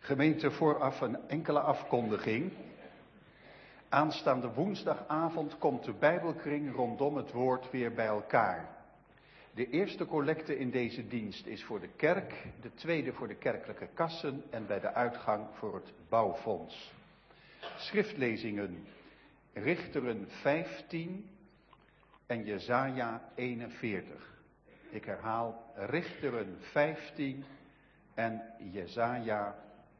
Gemeente, vooraf een enkele afkondiging. Aanstaande woensdagavond komt de Bijbelkring rondom het woord weer bij elkaar. De eerste collecte in deze dienst is voor de kerk, de tweede voor de kerkelijke kassen en bij de uitgang voor het bouwfonds. Schriftlezingen, Richteren 15 en Jesaja 41. Ik herhaal, Richteren 15 en Jesaja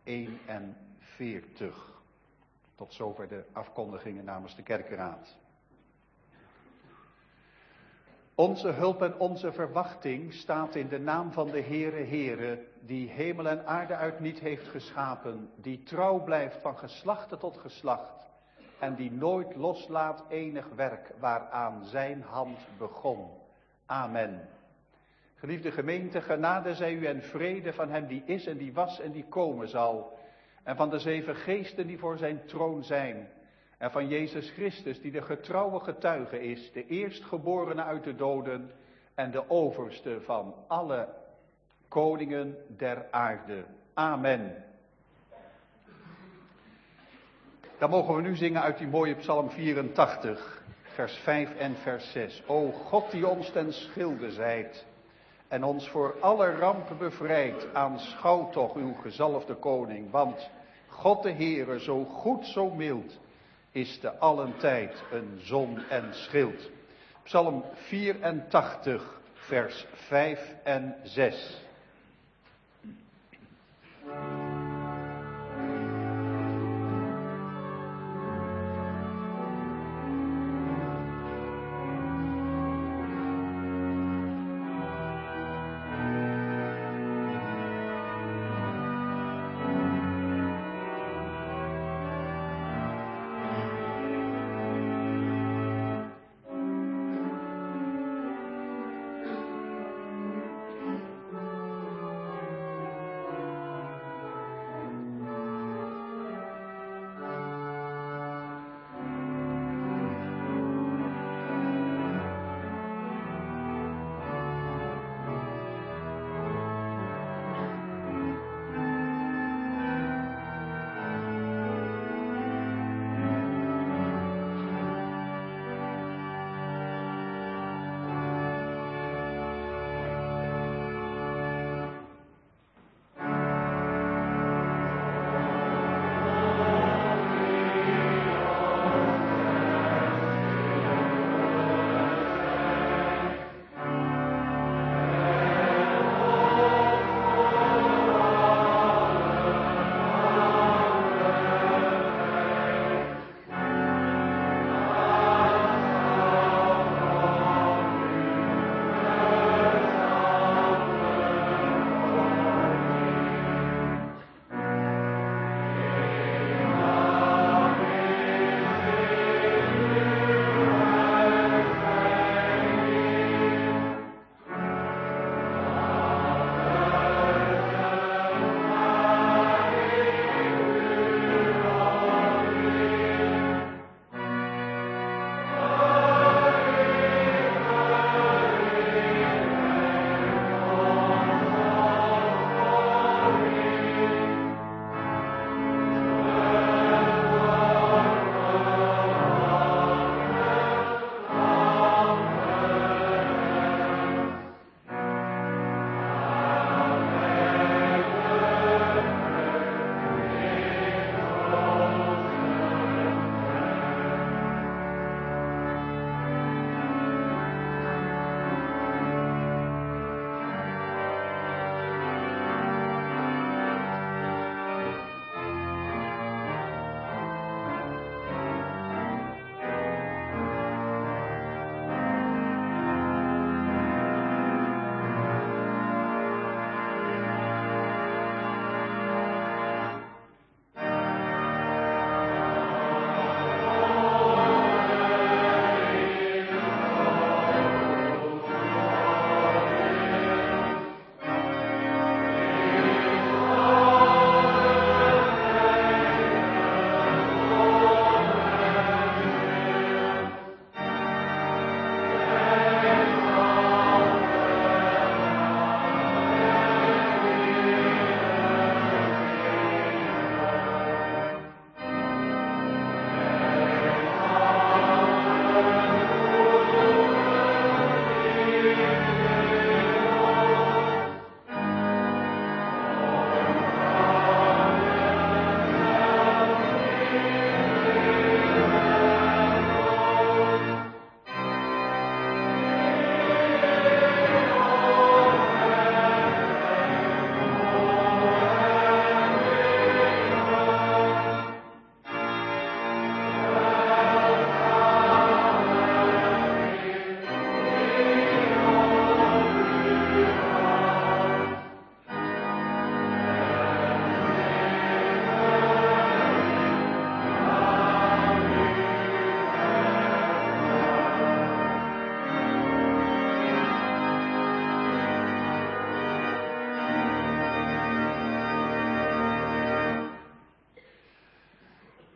41. Tot zover de afkondigingen namens de kerkenraad. Onze hulp en onze verwachting staat in de naam van de Heere, die hemel en aarde uit niet heeft geschapen, die trouw blijft van geslachte tot geslacht en die nooit loslaat enig werk waaraan zijn hand begon. Amen. Geliefde gemeente, genade zij u en vrede van hem die is en die was en die komen zal. En van de 7 geesten die voor zijn troon zijn. En van Jezus Christus die de getrouwe getuige is, de eerstgeborene uit de doden en de overste van alle koningen der aarde. Amen. Dan mogen we nu zingen uit die mooie Psalm 84, vers 5 en vers 6. O God die ons ten schilde zijt en ons voor alle ramp bevrijdt, aanschouw toch uw gezalfde koning, want God de Heere, zo goed, zo mild, is te allen tijd een zon en schild. Psalm 84, vers 5 en 6.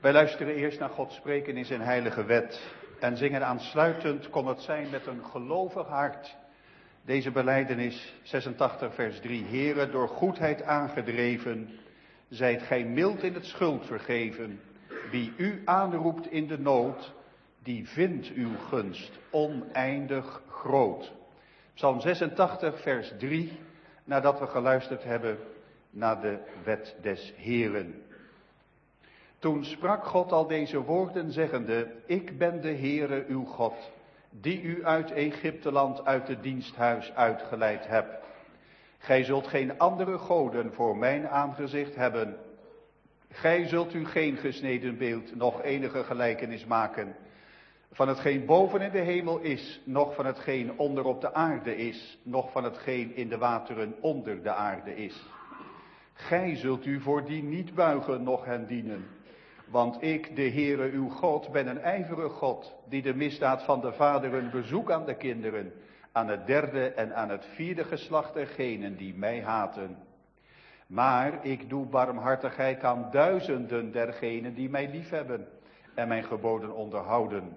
Wij luisteren eerst naar God spreken in zijn heilige wet en zingen aansluitend, kon het zijn met een gelovig hart, deze belijdenis 86 vers 3. Heere, door goedheid aangedreven, zijt gij mild in het schuld vergeven. Wie u aanroept in de nood, die vindt uw gunst oneindig groot. Psalm 86 vers 3, nadat we geluisterd hebben naar de wet des Heeren. Toen sprak God al deze woorden zeggende, ik ben de Heere uw God, die u uit Egypteland uit het diensthuis uitgeleid heb. Gij zult geen andere goden voor mijn aangezicht hebben. Gij zult u geen gesneden beeld, noch enige gelijkenis maken, van hetgeen boven in de hemel is, noch van hetgeen onder op de aarde is, noch van hetgeen in de wateren onder de aarde is. Gij zult u voor die niet buigen, noch hen dienen. Want ik, de Heere uw God, ben een ijverige God, die de misdaad van de vaderen bezoekt aan de kinderen, aan het derde en aan het vierde geslacht dergenen die mij haten. Maar ik doe barmhartigheid aan duizenden dergenen die mij liefhebben en mijn geboden onderhouden.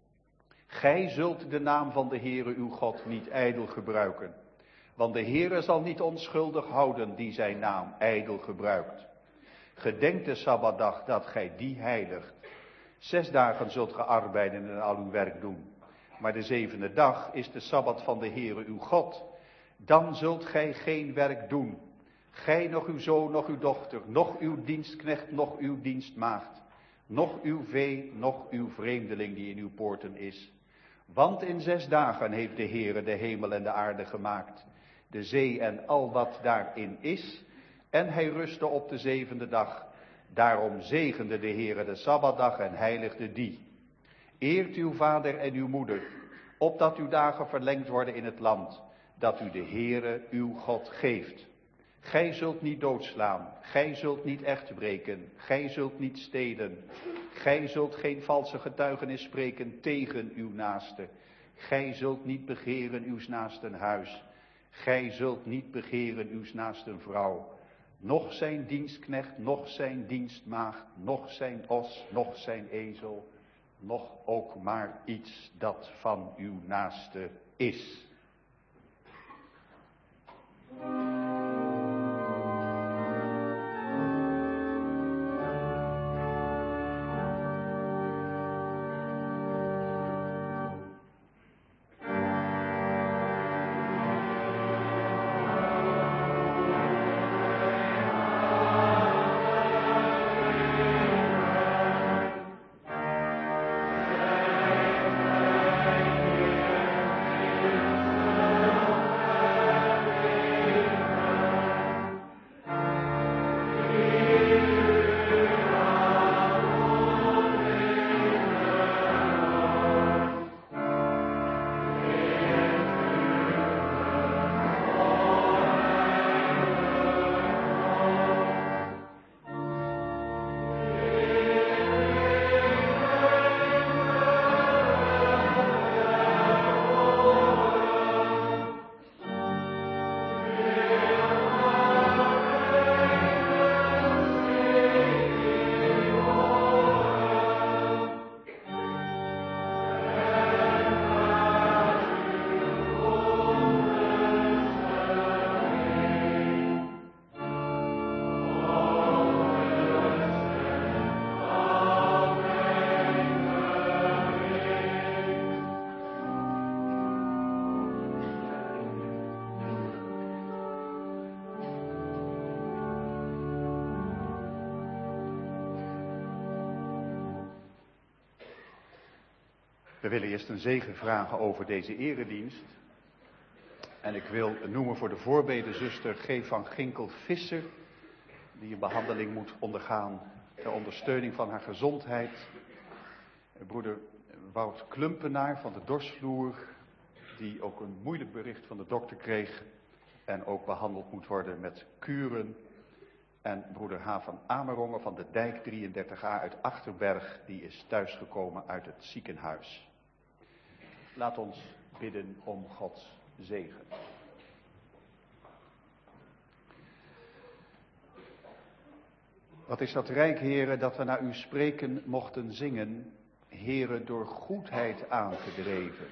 Gij zult de naam van de Heere uw God niet ijdel gebruiken, want de Heere zal niet onschuldig houden die zijn naam ijdel gebruikt. Gedenk de Sabbatdag dat gij die heiligt. 6 dagen zult ge arbeiden en al uw werk doen. Maar de 7e dag is de Sabbat van de Heere uw God. Dan zult gij geen werk doen. Gij, noch uw zoon, noch uw dochter, noch uw dienstknecht, noch uw dienstmaagd, noch uw vee, noch uw vreemdeling die in uw poorten is. Want in 6 dagen heeft de Heere de hemel en de aarde gemaakt, de zee en al wat daarin is. En hij rustte op de 7e dag. Daarom zegende de Heere de Sabbatdag en heiligde die. Eert uw vader en uw moeder, opdat uw dagen verlengd worden in het land, dat u de Heere uw God geeft. Gij zult niet doodslaan, gij zult niet echt breken, gij zult niet stelen. Gij zult geen valse getuigenis spreken tegen uw naaste. Gij zult niet begeren uws naasten huis. Gij zult niet begeren uws naasten vrouw. Noch zijn dienstknecht, noch zijn dienstmaagd, noch zijn os, noch zijn ezel, noch ook maar iets dat van uw naaste is. We willen eerst een zegen vragen over deze eredienst. En ik wil noemen voor de voorbeden zuster G. van Ginkel-Visser, die een behandeling moet ondergaan ter ondersteuning van haar gezondheid. Broeder Wout Klumpenaar van de Dorsvloer, die ook een moeilijk bericht van de dokter kreeg en ook behandeld moet worden met kuren. En broeder H. van Amerongen van de Dijk 33a uit Achterberg, die is thuisgekomen uit het ziekenhuis. Laat ons bidden om Gods zegen. Wat is dat rijk, Heere, dat we naar u spreken mochten zingen, Heere, door goedheid aangedreven.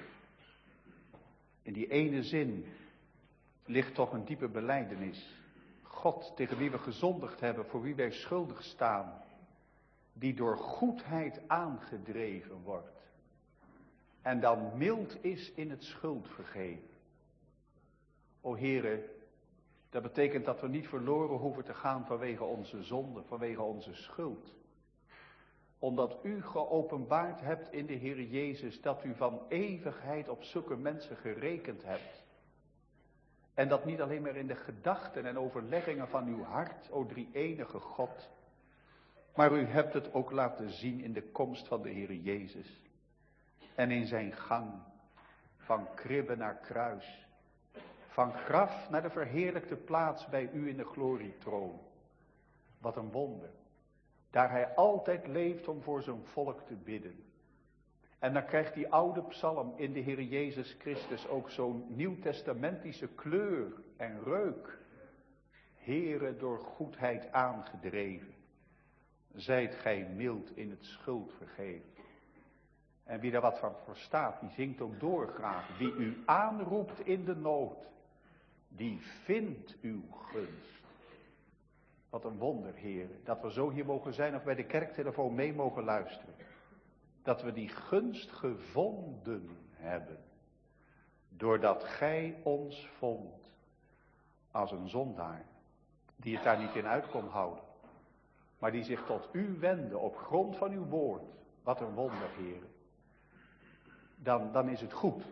In die ene zin ligt toch een diepe belijdenis. God, tegen wie we gezondigd hebben, voor wie wij schuldig staan, die door goedheid aangedreven wordt. En dan mild is in het schuldvergeven. O Heere, dat betekent dat we niet verloren hoeven te gaan vanwege onze zonde, vanwege onze schuld. Omdat u geopenbaard hebt in de Heer Jezus dat u van eeuwigheid op zulke mensen gerekend hebt. En dat niet alleen maar in de gedachten en overleggingen van uw hart, o drie-enige God. Maar u hebt het ook laten zien in de komst van de Heer Jezus. En in zijn gang van kribbe naar kruis. Van graf naar de verheerlijkte plaats bij u in de glorietroon. Wat een wonder. Daar hij altijd leeft om voor zijn volk te bidden. En dan krijgt die oude psalm in de Heer Jezus Christus ook zo'n nieuwtestamentische kleur en reuk. Heere, door goedheid aangedreven. Zijt gij mild in het schuldvergeven. En wie daar wat van verstaat, die zingt ook door graag. Wie u aanroept in de nood, die vindt uw gunst. Wat een wonder, Heer, dat we zo hier mogen zijn of bij de kerktelefoon mee mogen luisteren. Dat we die gunst gevonden hebben. Doordat gij ons vond als een zondaar. Die het daar niet in uit kon houden. Maar die zich tot u wendde op grond van uw woord. Wat een wonder, Heer. Dan is het goed.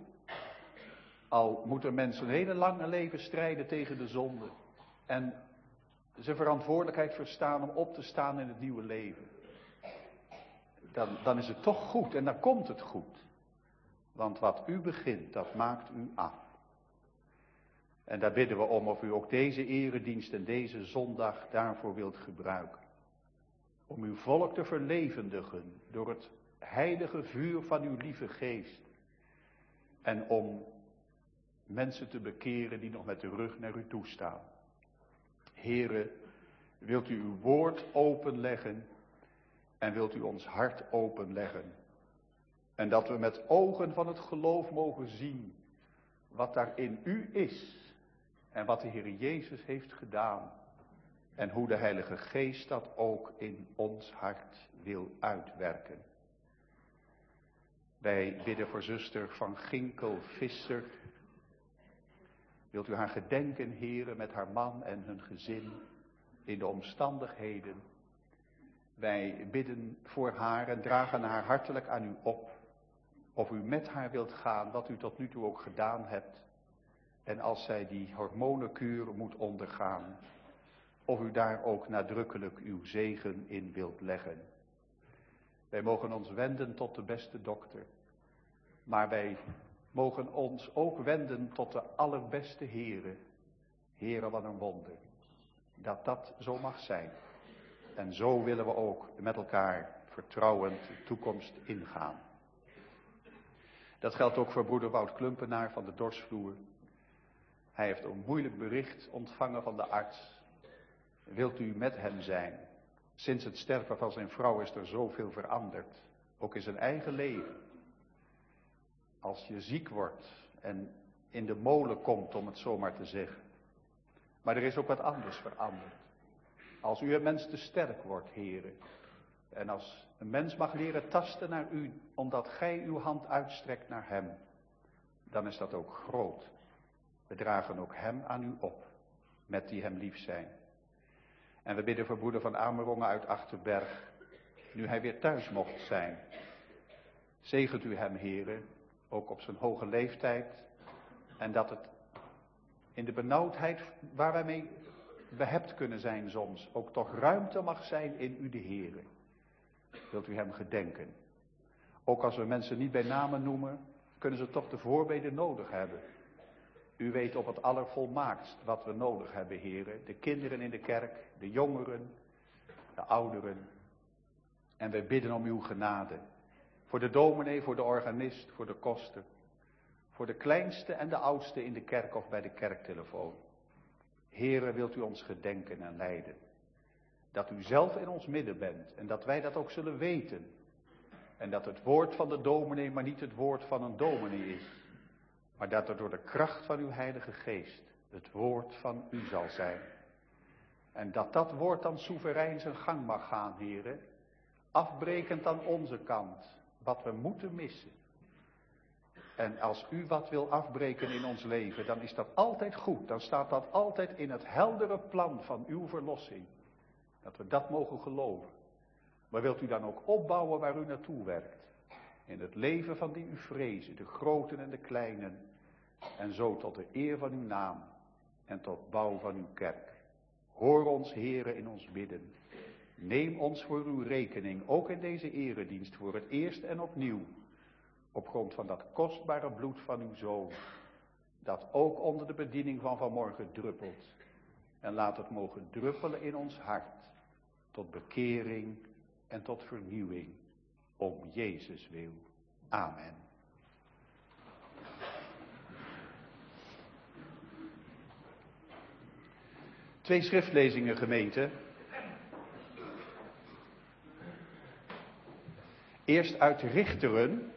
Al moeten mensen een hele lange leven strijden tegen de zonde. En zijn verantwoordelijkheid verstaan om op te staan in het nieuwe leven. Dan is het toch goed en dan komt het goed. Want wat u begint, dat maakt u af. En daar bidden we om of u ook deze eredienst en deze zondag daarvoor wilt gebruiken. Om uw volk te verlevendigen door het heilige vuur van uw lieve geest. En om mensen te bekeren die nog met de rug naar u toe staan. Heere, wilt u uw woord openleggen en wilt u ons hart openleggen. En dat we met ogen van het geloof mogen zien wat daar in u is. En wat de Heer Jezus heeft gedaan. En hoe de Heilige Geest dat ook in ons hart wil uitwerken. Wij bidden voor zuster Van Ginkel Visser. Wilt u haar gedenken, Heere, met haar man en hun gezin in de omstandigheden. Wij bidden voor haar en dragen haar hartelijk aan u op. Of u met haar wilt gaan, wat u tot nu toe ook gedaan hebt. En als zij die hormonenkuur moet ondergaan, of u daar ook nadrukkelijk uw zegen in wilt leggen. Wij mogen ons wenden tot de beste dokter. Maar wij mogen ons ook wenden tot de allerbeste Heere. Heere, wat een wonder. Dat dat zo mag zijn. En zo willen we ook met elkaar vertrouwend de toekomst ingaan. Dat geldt ook voor broeder Wout Klumpenaar van de Dorsvloer. Hij heeft een moeilijk bericht ontvangen van de arts. Wilt u met hem zijn? Sinds het sterven van zijn vrouw is er zoveel veranderd. Ook in zijn eigen leven. Als je ziek wordt en in de molen komt, om het zo maar te zeggen. Maar er is ook wat anders veranderd. Als u een mens te sterk wordt, Heere. En als een mens mag leren tasten naar u, omdat gij uw hand uitstrekt naar hem. Dan is dat ook groot. We dragen ook hem aan u op, met die hem lief zijn. En we bidden voor broeder Van Amerongen uit Achterberg, nu hij weer thuis mocht zijn. Zegent u hem, Heere, ook op zijn hoge leeftijd. En dat het in de benauwdheid waar wij mee behept kunnen zijn soms, ook toch ruimte mag zijn in u de Heere. Wilt u hem gedenken. Ook als we mensen niet bij namen noemen, kunnen ze toch de voorbeden nodig hebben. U weet op het allervolmaaktst wat we nodig hebben, Heere. De kinderen in de kerk, de jongeren, de ouderen. En wij bidden om uw genade. Voor de dominee, voor de organist, voor de koster. Voor de kleinste en de oudste in de kerk of bij de kerktelefoon. Heere, wilt u ons gedenken en leiden. Dat u zelf in ons midden bent en dat wij dat ook zullen weten. En dat het woord van de dominee maar niet het woord van een dominee is. Maar dat er door de kracht van uw Heilige Geest het woord van u zal zijn. En dat dat woord dan soeverein zijn gang mag gaan, heren. Afbrekend aan onze kant, wat we moeten missen. En als u wat wil afbreken in ons leven, dan is dat altijd goed. Dan staat dat altijd in het heldere plan van uw verlossing. Dat we dat mogen geloven. Maar wilt u dan ook opbouwen waar u naartoe werkt? In het leven van die u vrezen, de groten en de kleinen. En zo tot de eer van uw naam en tot bouw van uw kerk. Hoor ons, heren, in ons bidden. Neem ons voor uw rekening, ook in deze eredienst, voor het eerst en opnieuw. Op grond van dat kostbare bloed van uw Zoon. Dat ook onder de bediening van vanmorgen druppelt. En laat het mogen druppelen in ons hart. Tot bekering en tot vernieuwing. Om Jezus wil. Amen. Twee schriftlezingen, gemeente. Eerst uit Richteren.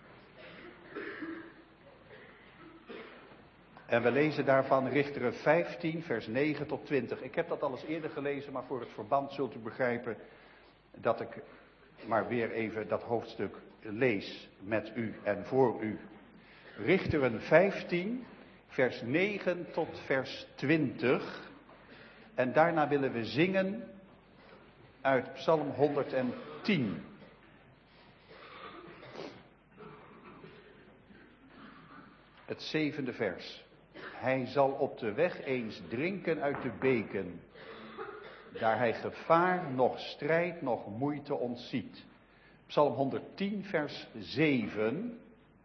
En we lezen daarvan Richteren 15, vers 9 tot 20. Ik heb dat al eens eerder gelezen, maar voor het verband zult u begrijpen dat ik maar weer even dat hoofdstuk lees met u en voor u. Richteren 15, vers 9 tot vers 20. En daarna willen we zingen uit Psalm 110. Het 7e vers. Hij zal op de weg eens drinken uit de beken, daar hij gevaar, noch strijd, noch moeite ontziet. Psalm 110, vers 7.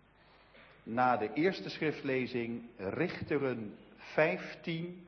Na de eerste schriftlezing Richteren 15,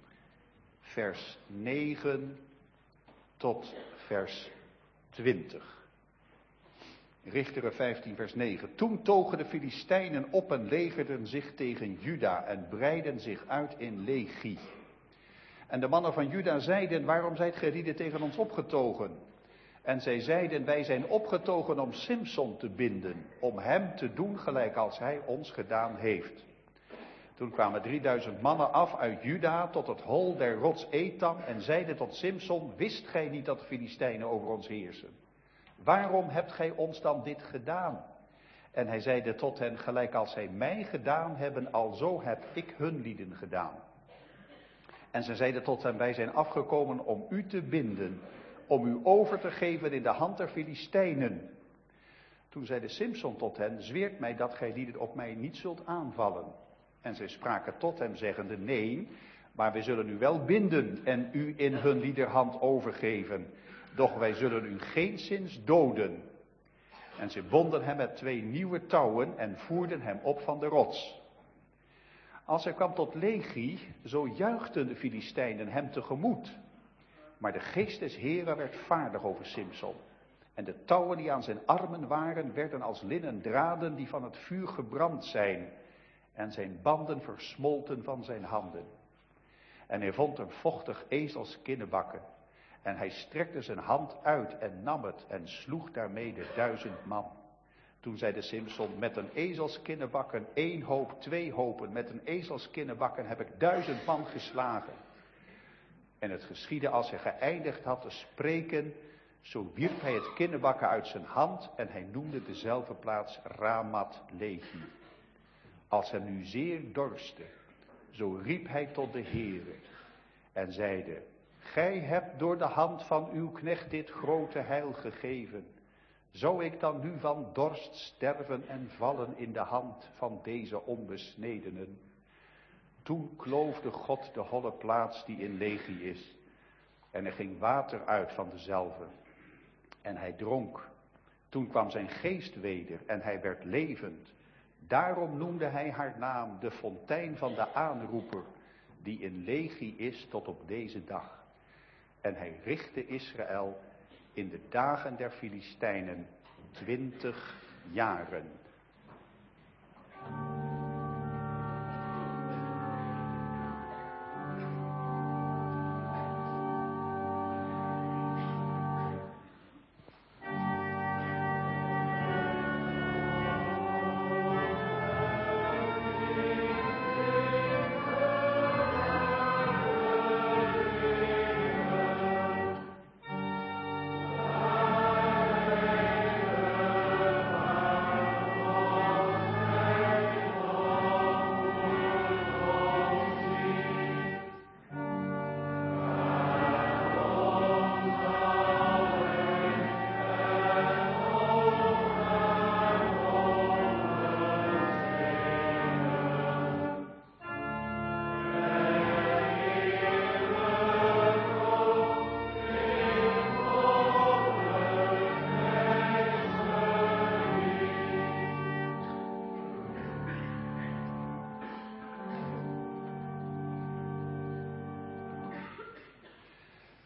vers 9 tot vers 20. Richteren 15, vers 9. Toen togen de Filistijnen op en legerden zich tegen Juda en breidden zich uit in legie. En de mannen van Juda zeiden, waarom zijt gij lieden tegen ons opgetogen? En zij zeiden, wij zijn opgetogen om Simson te binden, om hem te doen gelijk als hij ons gedaan heeft. Toen kwamen 3000 mannen af uit Juda tot het hol der rots Etam en zeiden tot Simson, wist gij niet dat de Filistijnen over ons heersen? Waarom hebt gij ons dan dit gedaan? En hij zeide tot hen, gelijk als zij mij gedaan hebben, alzo heb ik hun lieden gedaan. En zij zeiden tot hem, wij zijn afgekomen om u te binden, om u over te geven in de hand der Filistijnen. Toen zeide Simson tot hen, zweert mij dat gij lieden op mij niet zult aanvallen. En zij spraken tot hem zeggende, nee, maar wij zullen u wel binden en u in hun liederhand overgeven. Doch wij zullen u geenszins doden. En ze bonden hem met 2 nieuwe touwen en voerden hem op van de rots. Als hij kwam tot Legie, zo juichten de Filistijnen hem tegemoet. Maar de geest des Heren werd vaardig over Simson. En de touwen die aan zijn armen waren, werden als linnen draden die van het vuur gebrand zijn. En zijn banden versmolten van zijn handen. En hij vond een vochtig ezelskinnenbakken. En hij strekte zijn hand uit en nam het en sloeg daarmee 1000 man. Toen zeide Simson, met een ezelskinnenbakken 1 hoop, 2 hopen. Met een ezelskinnenbakken heb ik 1000 man geslagen. En het geschiedde als hij geëindigd had te spreken, zo wierp hij het kinnenbakken uit zijn hand en hij noemde dezelfde plaats Ramat Lehi. Als hij nu zeer dorstte, zo riep hij tot de Heere en zeide, gij hebt door de hand van uw knecht dit grote heil gegeven. Zou ik dan nu van dorst sterven en vallen in de hand van deze onbesnedenen? Toen kloofde God de holle plaats die in Legie is. En er ging water uit van dezelve. En hij dronk. Toen kwam zijn geest weder en hij werd levend. Daarom noemde hij haar naam de fontein van de aanroeper, die in Legie is tot op deze dag. En hij richtte Israël in de dagen der Filistijnen 20 jaren.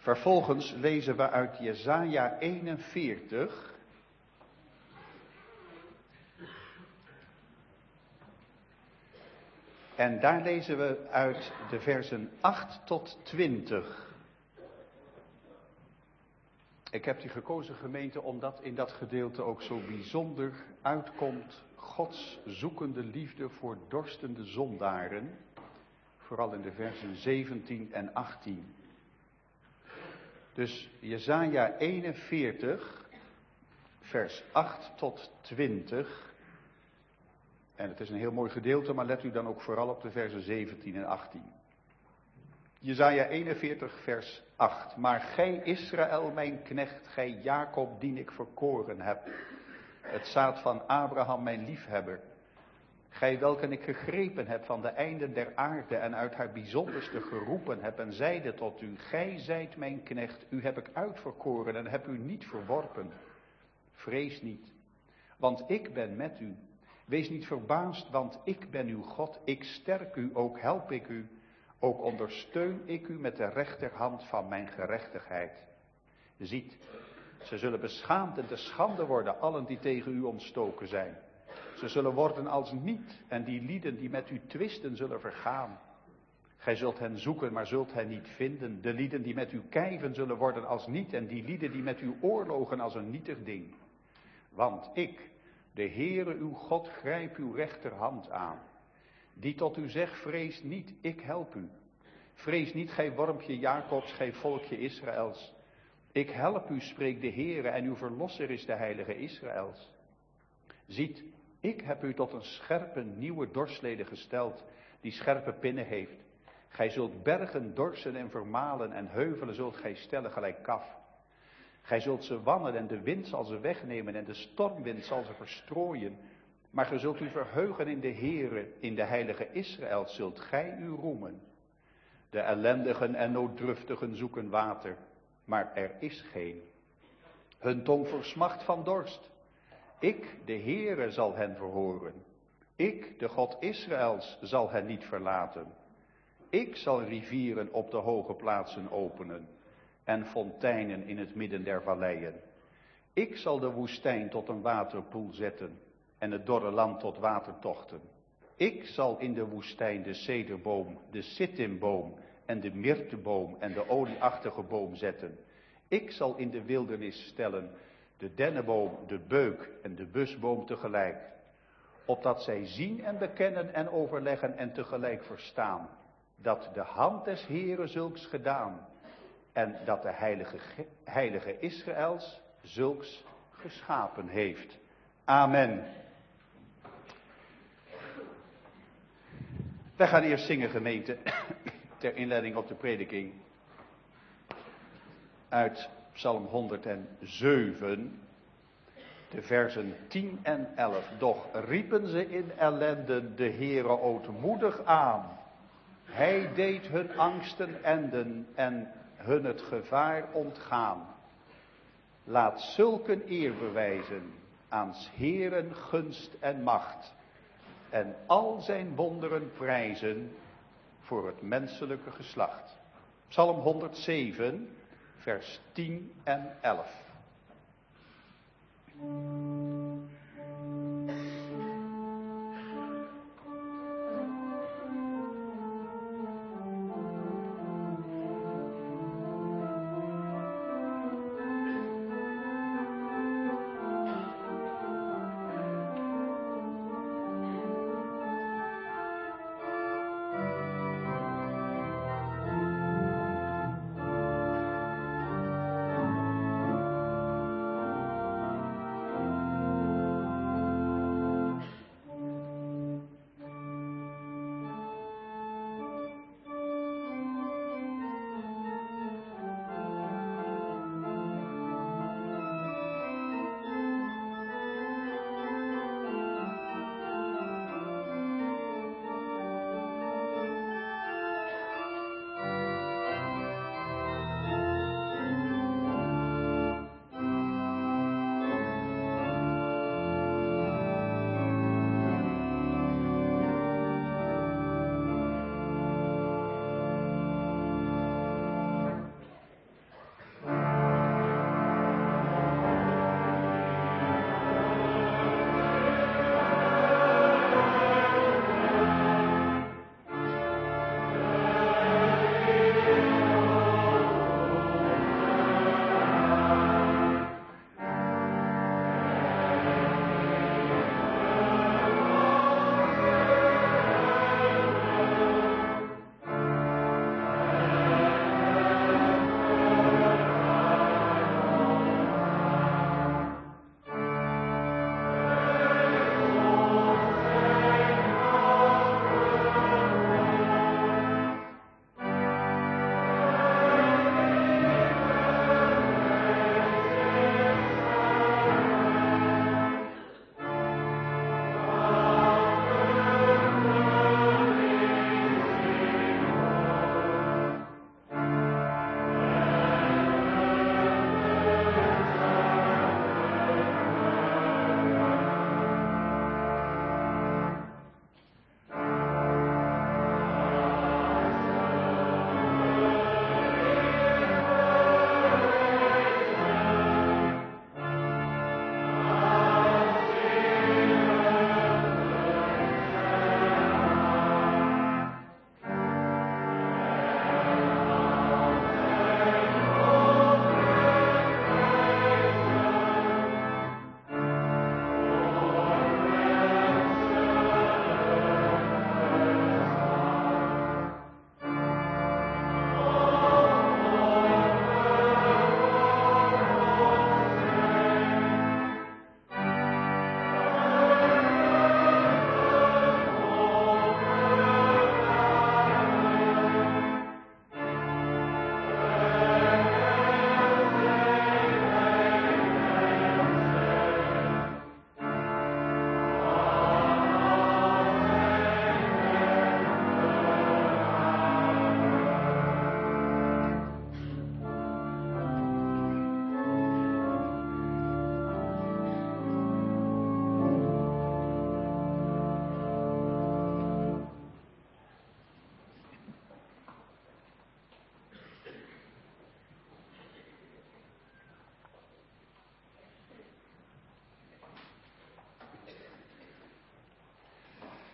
Vervolgens lezen we uit Jesaja 41. En daar lezen we uit de versen 8 tot 20. Ik heb die gekozen, gemeente, omdat in dat gedeelte ook zo bijzonder uitkomt Gods zoekende liefde voor dorstende zondaren. Vooral in de versen 17 en 18. Dus Jesaja 41, vers 8 tot 20. En het is een heel mooi gedeelte, maar let u dan ook vooral op de versen 17 en 18. Jesaja 41, vers 8. Maar gij Israël, mijn knecht, gij Jacob, dien ik verkoren heb. Het zaad van Abraham, mijn liefhebber. Gij welken ik gegrepen heb van de einden der aarde en uit haar bijzonderste geroepen heb en zeide tot u, gij zijt mijn knecht, u heb ik uitverkoren en heb u niet verworpen. Vrees niet, want ik ben met u. Wees niet verbaasd, want ik ben uw God. Ik sterk u, ook help ik u. Ook ondersteun ik u met de rechterhand van mijn gerechtigheid. Ziet, ze zullen beschaamd en te schande worden, allen die tegen u ontstoken zijn. Ze zullen worden als niet, en die lieden die met u twisten zullen vergaan. Gij zult hen zoeken, maar zult hen niet vinden. De lieden die met u kijven zullen worden als niet, en die lieden die met u oorlogen als een nietig ding. Want ik, de Heere uw God, grijp uw rechterhand aan. Die tot u zegt, vrees niet, ik help u. Vrees niet, gij wormpje Jacobs, gij volkje Israëls. Ik help u, spreekt de Heere, en uw verlosser is de heilige Israëls. Ziet, ik heb u tot een scherpe nieuwe dorslede gesteld, die scherpe pinnen heeft. Gij zult bergen dorsen en vermalen, en heuvelen zult gij stellen gelijk kaf. Gij zult ze wannen, en de wind zal ze wegnemen, en de stormwind zal ze verstrooien. Maar gij zult u verheugen in de Heere, in de heilige Israël zult gij u roemen. De ellendigen en nooddruftigen zoeken water, maar er is geen. Hun tong versmacht van dorst. Ik, de Heere, zal hen verhoren. Ik, de God Israëls, zal hen niet verlaten. Ik zal rivieren op de hoge plaatsen openen en fonteinen in het midden der valleien. Ik zal de woestijn tot een waterpoel zetten en het dorre land tot watertochten. Ik zal in de woestijn de cederboom, de sittimboom en de myrteboom en de olieachtige boom zetten. Ik zal in de wildernis stellen de dennenboom, de beuk en de busboom tegelijk. Opdat zij zien en bekennen en overleggen en tegelijk verstaan. Dat de hand des Heeren zulks gedaan. En dat de heilige Israëls zulks geschapen heeft. Amen. Wij gaan eerst zingen, gemeente, ter inleiding op de prediking. Uit Psalm 107, de versen 10 en 11. Doch riepen ze in ellende de Heere ootmoedig aan. Hij deed hun angsten enden en hun het gevaar ontgaan. Laat zulken eer bewijzen aan 's Heeren gunst en macht. En al zijn wonderen prijzen voor het menselijke geslacht. Psalm 107, vers 10 en 11.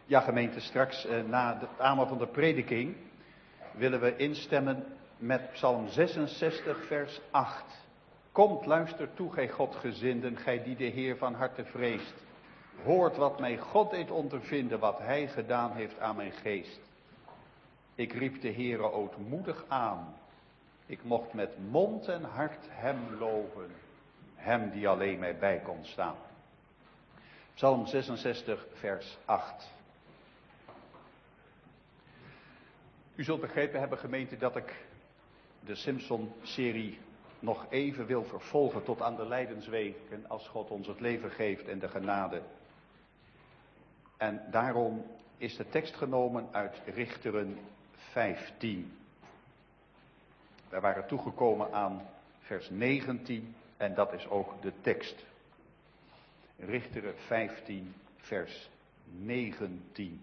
Ja, gemeente, straks na het aanvang van de prediking willen we instemmen met Psalm 66, vers 8. Komt, luister toe, gij Godgezinden, gij die de Heer van harte vreest. Hoort wat mij God deed ondervinden, wat hij gedaan heeft aan mijn geest. Ik riep de Heere ootmoedig aan. Ik mocht met mond en hart hem loven, hem die alleen mij bij kon staan. Psalm 66, vers 8. U zult begrepen hebben, gemeente, dat ik de Simpson-serie nog even wil vervolgen tot aan de Lijdensweken, als God ons het leven geeft en de genade. En daarom is de tekst genomen uit Richteren 15. We waren toegekomen aan vers 19 en dat is ook de tekst. Richteren 15, vers 19.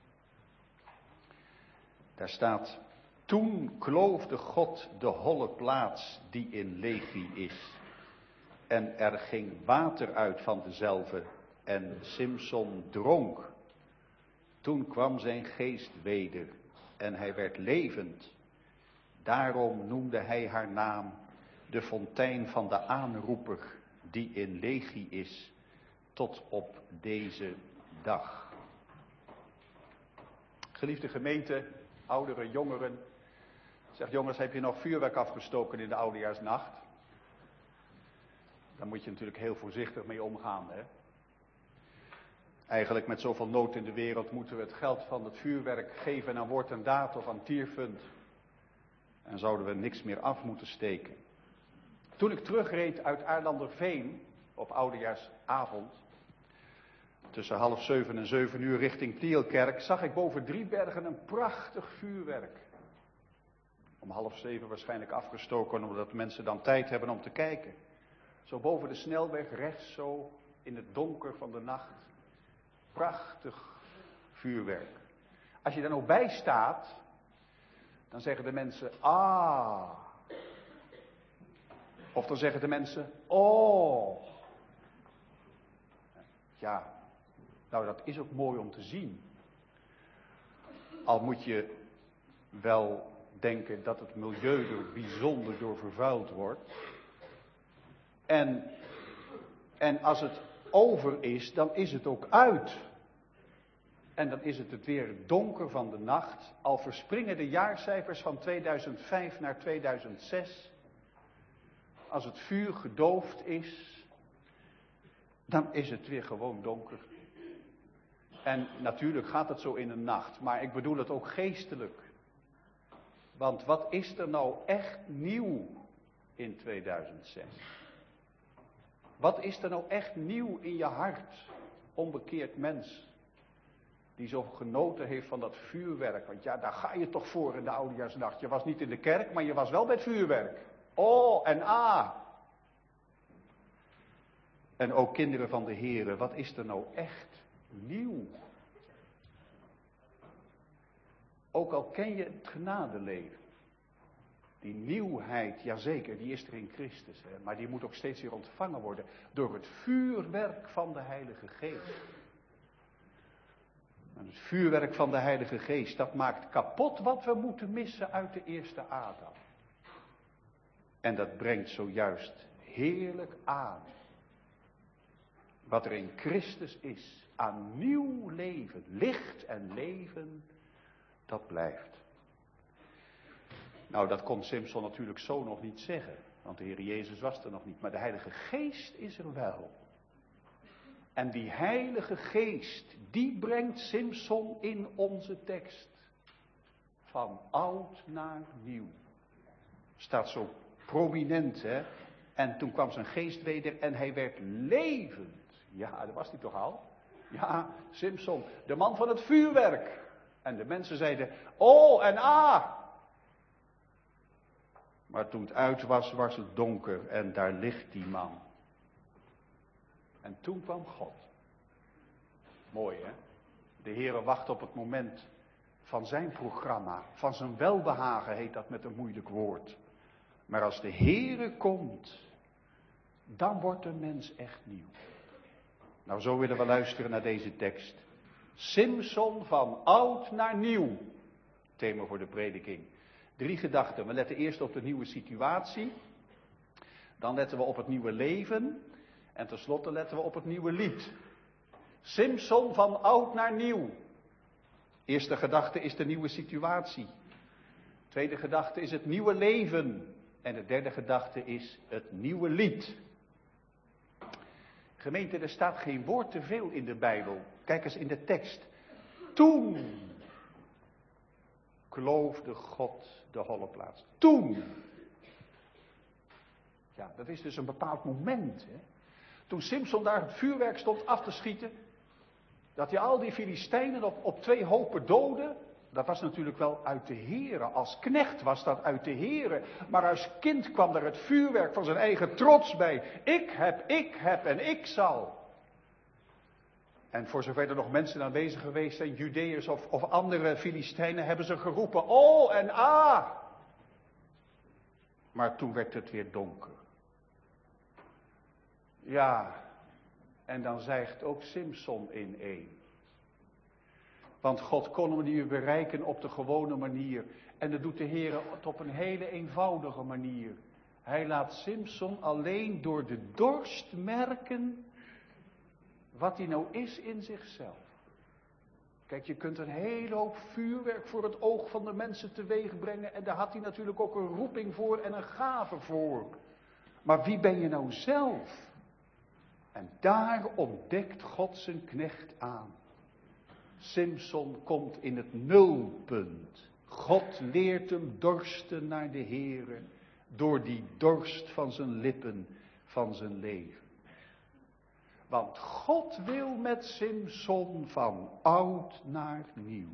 Daar staat: Toen kloofde God de holle plaats die in Lehi is. En er ging water uit van dezelve en Simson dronk. Toen kwam zijn geest weder en hij werd levend. Daarom noemde hij haar naam de fontein van de aanroeper die in Lehi is, tot op deze dag. Geliefde gemeente, ouderen, jongeren. Zeg jongens, heb je nog vuurwerk afgestoken in de oudejaarsnacht? Daar moet je natuurlijk heel voorzichtig mee omgaan, hè. Eigenlijk met zoveel nood in de wereld moeten we het geld van het vuurwerk geven aan Woord en Daad of aan Tierfund. En zouden we niks meer af moeten steken. Toen ik terugreed uit Aarlanderveen op oudejaarsavond, tussen 6:30 en 7 richting Tielkerk, zag ik boven Driebergen een prachtig vuurwerk. Om 6:30 waarschijnlijk afgestoken, omdat mensen dan tijd hebben om te kijken. Zo boven de snelweg, rechts zo, in het donker van de nacht. Prachtig vuurwerk. Als je daar nou bij staat, dan zeggen de mensen, ah. Of dan zeggen de mensen, oh. Ja, nou dat is ook mooi om te zien. Al moet je wel denken dat het milieu er bijzonder door vervuild wordt. En als het over is, dan is het ook uit. En dan is het weer donker van de nacht. Al verspringen de jaarcijfers van 2005 naar 2006. Als het vuur gedoofd is, dan is het weer gewoon donker. En natuurlijk gaat het zo in een nacht, maar ik bedoel het ook geestelijk. Want wat is er nou echt nieuw in 2006? Wat is er nou echt nieuw in je hart, onbekeerd mens, die zo genoten heeft van dat vuurwerk? Want ja, daar ga je toch voor in de oudejaarsnacht. Je was niet in de kerk, maar je was wel bij het vuurwerk. Oh en ah. En ook kinderen van de Here, wat is er nou echt nieuw? Ook al ken je het genadeleven. Die nieuwheid, jazeker, die is er in Christus. Hè, maar die moet ook steeds weer ontvangen worden door het vuurwerk van de Heilige Geest. En het vuurwerk van de Heilige Geest, dat maakt kapot wat we moeten missen uit de eerste Adam. En dat brengt zojuist heerlijk aan. Wat er in Christus is, aan nieuw leven, licht en leven, dat blijft. Nou, dat kon Simpson natuurlijk zo nog niet zeggen, want de Heer Jezus was er nog niet, maar de Heilige Geest is er wel. En die Heilige Geest, die brengt Simpson in onze tekst. Van oud naar nieuw. Staat zo prominent, hè. En toen kwam zijn geest weder en hij werd levend. Ja, dat was hij toch al? Ja, Simpson, de man van het vuurwerk. En de mensen zeiden, oh en ah. Maar toen het uit was, was het donker en daar ligt die man. En toen kwam God. Mooi, hè? De Heere wacht op het moment van zijn programma. Van zijn welbehagen heet dat met een moeilijk woord. Maar als de Heere komt, dan wordt de mens echt nieuw. Nou, zo willen we luisteren naar deze tekst. Simson van oud naar nieuw. Thema voor de prediking. 3 gedachten. We letten eerst op de nieuwe situatie. Dan letten we op het nieuwe leven. En tenslotte letten we op het nieuwe lied. Simson van oud naar nieuw. Eerste gedachte is de nieuwe situatie. Tweede gedachte is het nieuwe leven. En de derde gedachte is het nieuwe lied. Gemeente, er staat geen woord te veel in de Bijbel. Kijk eens in de tekst. Toen kloofde God de holle plaats. Toen. Ja, dat is dus een bepaald moment. Hè? Toen Simson daar het vuurwerk stond af te schieten. Dat hij al die Filistijnen op 2 hopen doodde. Dat was natuurlijk wel uit de Here. Als knecht was dat uit de Here. Maar als kind kwam er het vuurwerk van zijn eigen trots bij. Ik heb en ik zal. En voor zover er nog mensen aanwezig geweest zijn, Judeërs of andere Filistijnen, hebben ze geroepen, oh en ah. Maar toen werd het weer donker. Ja, en dan zijgt ook Simson ineen. Want God kon hem niet bereiken op de gewone manier. En dat doet de Heer op een hele eenvoudige manier. Hij laat Simson alleen door de dorst merken wat hij nou is in zichzelf. Kijk, je kunt een hele hoop vuurwerk voor het oog van de mensen teweeg brengen. En daar had hij natuurlijk ook een roeping voor en een gave voor. Maar wie ben je nou zelf? En daar ontdekt God zijn knecht aan. Simson komt in het nulpunt. God leert hem dorsten naar de Heere. Door die dorst van zijn lippen, van zijn leven. Want God wil met Simson van oud naar nieuw.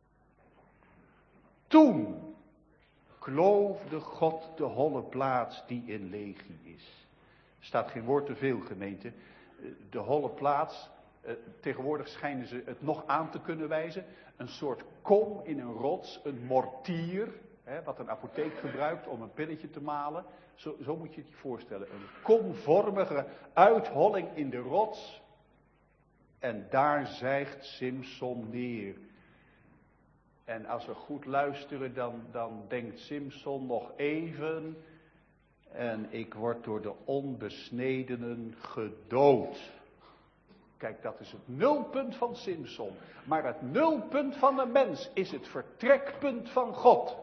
Toen kloofde God de holle plaats die in Legie is. Er staat geen woord te veel, gemeente. De holle plaats, tegenwoordig schijnen ze het nog aan te kunnen wijzen. Een soort kom in een rots, een mortier, wat een apotheek gebruikt om een pilletje te malen. Zo moet je het je voorstellen. Een komvormige uitholling in de rots. En daar zijgt Simson neer. En als we goed luisteren, dan denkt Simson nog even. En ik word door de onbesnedenen gedood. Kijk, dat is het nulpunt van Simson. Maar het nulpunt van de mens is het vertrekpunt van God.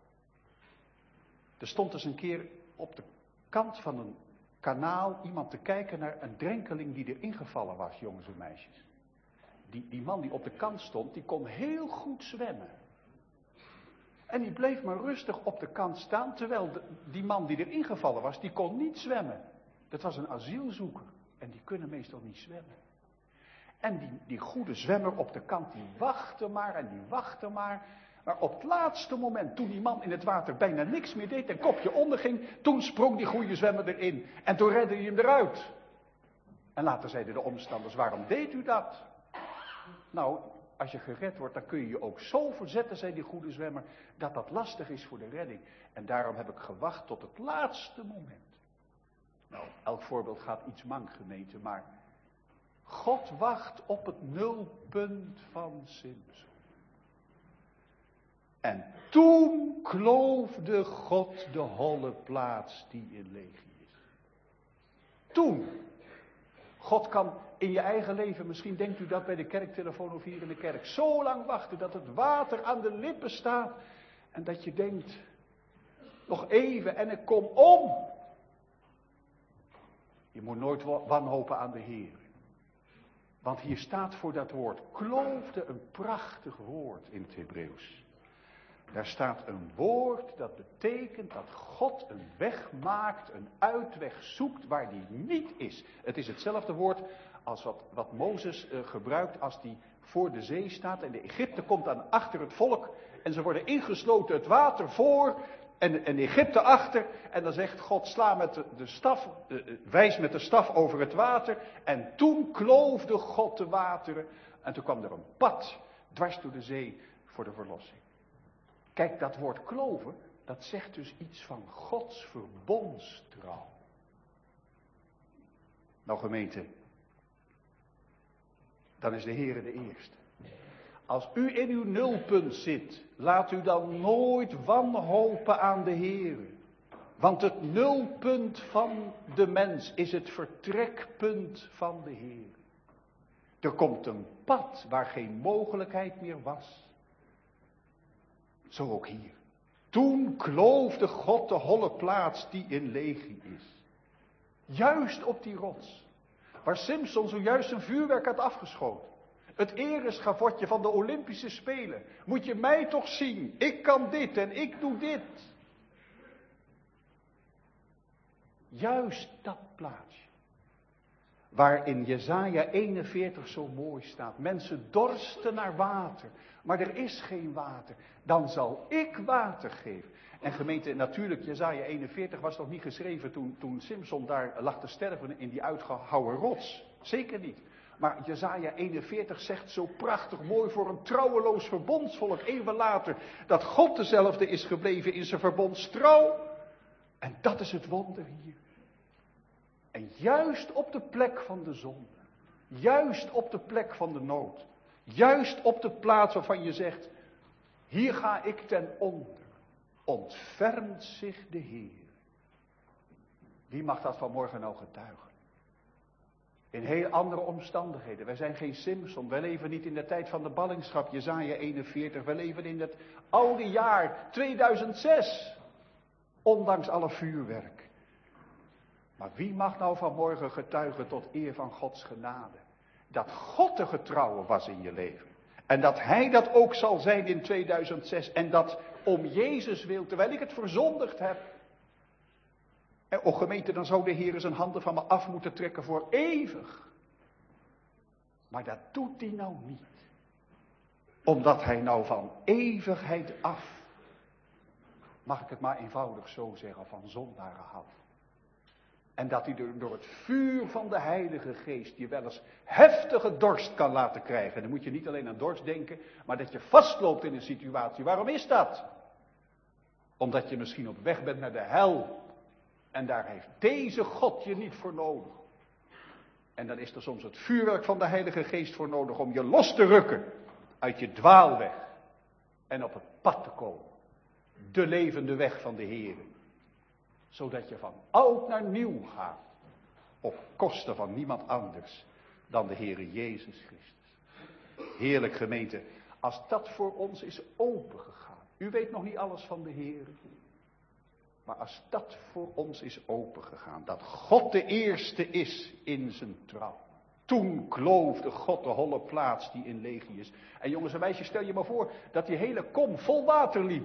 Er stond eens een keer op de kant van een kanaal iemand te kijken naar een drenkeling die erin gevallen was, jongens en meisjes. Die man die op de kant stond, die kon heel goed zwemmen. En die bleef maar rustig op de kant staan, terwijl die man die erin gevallen was, die kon niet zwemmen. Dat was een asielzoeker en die kunnen meestal niet zwemmen. En die goede zwemmer op de kant, die wachtte maar en die wachtte maar. Maar op het laatste moment, toen die man in het water bijna niks meer deed en kopje onderging, toen sprong die goede zwemmer erin. En toen redde hij hem eruit. En later zeiden de omstanders, waarom deed u dat? Nou, als je gered wordt, dan kun je je ook zo verzetten, zei die goede zwemmer, dat dat lastig is voor de redding. En daarom heb ik gewacht tot het laatste moment. Nou, elk voorbeeld gaat iets mank, gemeente, maar God wacht op het nulpunt van Simson. En toen kloofde God de holle plaats die in Legie is. Toen. God kan in je eigen leven, misschien denkt u dat bij de kerktelefoon of hier in de kerk, zo lang wachten dat het water aan de lippen staat. En dat je denkt, nog even en ik kom om. Je moet nooit wanhopen aan de Heer. Want hier staat voor dat woord kloofde een prachtig woord in het Hebreeuws. Daar staat een woord dat betekent dat God een weg maakt, een uitweg zoekt waar die niet is. Het is hetzelfde woord als wat Mozes gebruikt als die voor de zee staat. En de Egypte komt dan achter het volk en ze worden ingesloten, het water voor en Egypte achter. En dan zegt God, sla met de staf, wijs met de staf over het water. En toen kloofde God de wateren en toen kwam er een pad dwars door de zee voor de verlossing. Kijk, dat woord kloven, dat zegt dus iets van Gods verbondstrouw. Nou gemeente, dan is de Heere de eerste. Als u in uw nulpunt zit, laat u dan nooit wanhopen aan de Heer. Want het nulpunt van de mens is het vertrekpunt van de Heer. Er komt een pad waar geen mogelijkheid meer was. Zo ook hier. Toen kloofde God de holle plaats die in Legie is. Juist op die rots. Waar Simson zojuist een vuurwerk had afgeschoten. Het ereschavotje van de Olympische Spelen. Moet je mij toch zien. Ik kan dit en ik doe dit. Juist dat plaatsje. Waar in Jesaja 41 zo mooi staat. Mensen dorsten naar water. Maar er is geen water. Dan zal ik water geven. En gemeente, natuurlijk, Jesaja 41 was nog niet geschreven toen Simson daar lag te sterven in die uitgehouwen rots. Zeker niet. Maar Jesaja 41 zegt zo prachtig mooi voor een trouweloos verbondsvolk even later. Dat God dezelfde is gebleven in zijn verbondstrouw. En dat is het wonder hier. En juist op de plek van de zonde. Juist op de plek van de nood. Juist op de plaats waarvan je zegt. Hier ga ik ten onder. Ontfermt zich de Heer. Wie mag dat vanmorgen nou getuigen? In heel andere omstandigheden. Wij zijn geen Simson. Wij leven niet in de tijd van de ballingschap. Jesaja 41. Wij leven in het oude jaar 2006. Ondanks alle vuurwerk. Maar wie mag nou vanmorgen getuigen tot eer van Gods genade? Dat God de getrouwe was in je leven. En dat Hij dat ook zal zijn in 2006. En dat om Jezus wil, terwijl ik het verzondigd heb. En o gemeente, dan zou de Heer zijn handen van me af moeten trekken voor eeuwig. Maar dat doet hij nou niet. Omdat hij nou van eeuwigheid af, mag ik het maar eenvoudig zo zeggen, van zondaren houdt. En dat hij door het vuur van de Heilige Geest je wel eens heftige dorst kan laten krijgen. En dan moet je niet alleen aan dorst denken, maar dat je vastloopt in een situatie. Waarom is dat? Omdat je misschien op weg bent naar de hel. En daar heeft deze God je niet voor nodig. En dan is er soms het vuurwerk van de Heilige Geest voor nodig om je los te rukken uit je dwaalweg. En op het pad te komen. De levende weg van de Heer. Zodat je van oud naar nieuw gaat. Op kosten van niemand anders dan de Heere Jezus Christus. Heerlijk gemeente, als dat voor ons is opengegaan. U weet nog niet alles van de Heer. Maar als dat voor ons is opengegaan. Dat God de eerste is in zijn trouw. Toen kloofde God de holle plaats die in Legie is. En jongens en meisjes, stel je maar voor dat die hele kom vol water liep.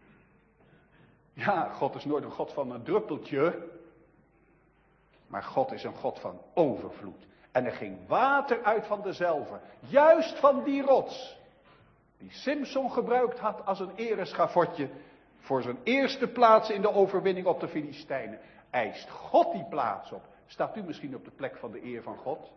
Ja, God is nooit een God van een druppeltje. Maar God is een God van overvloed. En er ging water uit van dezelve. Juist van die rots. Die Simson gebruikt had als een ereschavotje. Voor zijn eerste plaats in de overwinning op de Filistijnen. Eist God die plaats op. Staat u misschien op de plek van de eer van God?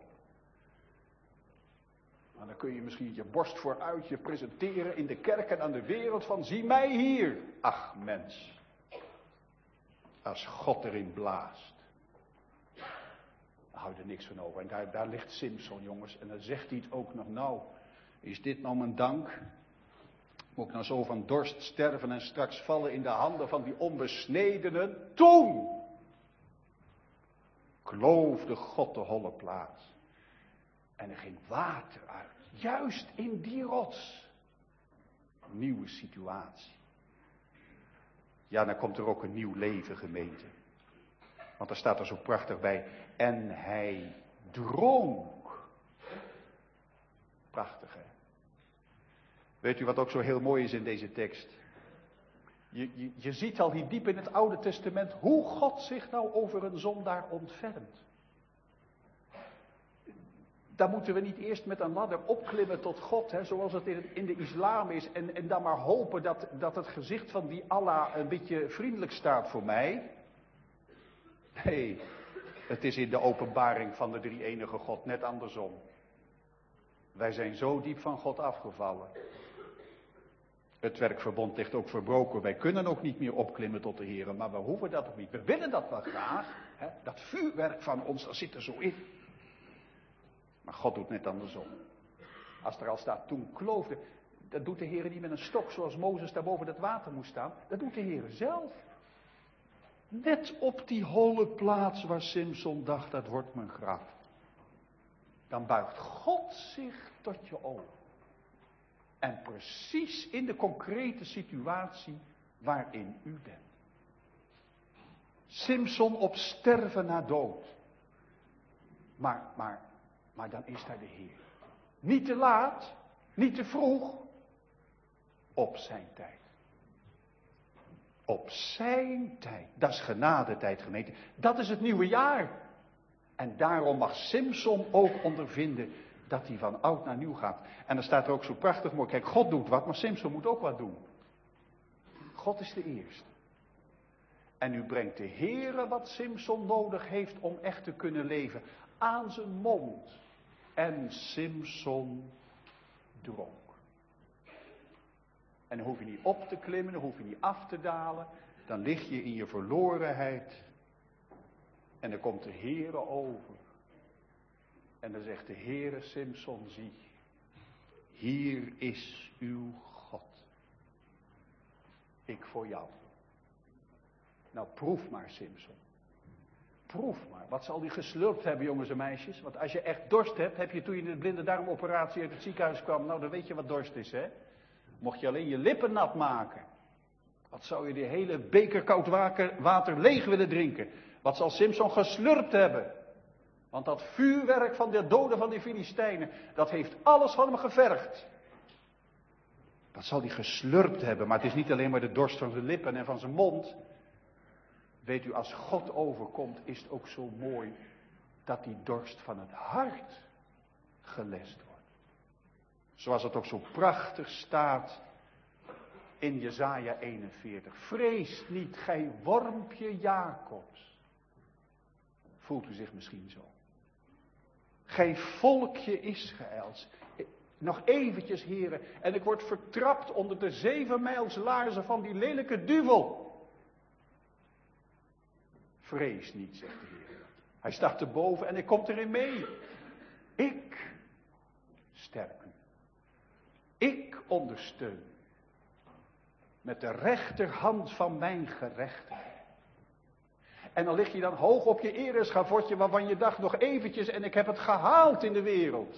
Maar dan kun je misschien je borst vooruit je presenteren in de kerk en aan de wereld van zie mij hier. Ach mens. Als God erin blaast. Dan hou je er niks van over. En daar ligt Simson jongens. En dan zegt hij het ook nog nou. Is dit nou mijn dank? Moet ik nou zo van dorst sterven en straks vallen in de handen van die onbesnedenen? Toen kloofde God de holle plaats. En er ging water uit. Juist in die rots. Een nieuwe situatie. Ja, dan komt er ook een nieuw leven, gemeente. Want er staat er zo prachtig bij. En hij dronk. Prachtig, hè? Weet u wat ook zo heel mooi is in deze tekst? Je ziet al hier diep in het Oude Testament hoe God zich nou over een zondaar ontfermt. Daar moeten we niet eerst met een ladder opklimmen tot God, hè, zoals het in de islam is. En dan maar hopen dat het gezicht van die Allah een beetje vriendelijk staat voor mij. Nee, het is in de openbaring van de drie-enige God net andersom. Wij zijn zo diep van God afgevallen. Het werkverbond ligt ook verbroken. Wij kunnen ook niet meer opklimmen tot de Heer. Maar we hoeven dat ook niet. We willen dat wel graag. Hè? Dat vuurwerk van ons, dat zit er zo in. Maar God doet net andersom. Als er al staat, toen kloofde. Dat doet de Heer niet met een stok zoals Mozes daar boven het water moest staan. Dat doet de Heer zelf. Net op die holle plaats waar Simson dacht, dat wordt mijn graf. Dan buigt God zich tot je over. En precies in de concrete situatie waarin u bent. Simson op sterven na dood. Maar dan is daar de Heer. Niet te laat, niet te vroeg. Op zijn tijd. Op zijn tijd. Dat is genadetijd, gemeente. Dat is het nieuwe jaar. En daarom mag Simson ook ondervinden dat hij van oud naar nieuw gaat. En dan staat er ook zo prachtig mooi. Kijk, God doet wat, maar Simson moet ook wat doen. God is de eerste. En nu brengt de Heere wat Simson nodig heeft om echt te kunnen leven aan zijn mond. En Simson dronk. En dan hoef je niet op te klimmen, dan hoef je niet af te dalen. Dan lig je in je verlorenheid. En dan komt de Heere over. En dan zegt de Heere Simson, zie, hier is uw God. Ik voor jou. Nou, proef maar, Simson. Proef maar. Wat zal die geslurpt hebben, jongens en meisjes? Want als je echt dorst hebt, heb je toen je in de blinde darmoperatie uit het ziekenhuis kwam. Nou, dan weet je wat dorst is, hè? Mocht je alleen je lippen nat maken. Wat zou je die hele beker koud water leeg willen drinken? Wat zal Simson geslurpt hebben? Want dat vuurwerk van de doden van die Filistijnen, dat heeft alles van hem gevergd. Dat zal hij geslurpt hebben, maar het is niet alleen maar de dorst van zijn lippen en van zijn mond. Weet u, als God overkomt, is het ook zo mooi dat die dorst van het hart gelest wordt. Zoals het ook zo prachtig staat in Jesaja 41. Vrees niet, gij wormpje Jacobs. Voelt u zich misschien zo? Gij volkje Israëls. Nog eventjes, heren. En ik word vertrapt onder de 7 mijls laarzen van die lelijke duivel. Vrees niet, zegt de Heer. Hij staat erboven en hij komt erin mee. Ik sterk u. Ik ondersteun. Met de rechterhand van mijn gerechtigheid. En dan lig je dan hoog op je ereschavotje waarvan je dacht nog eventjes en ik heb het gehaald in de wereld.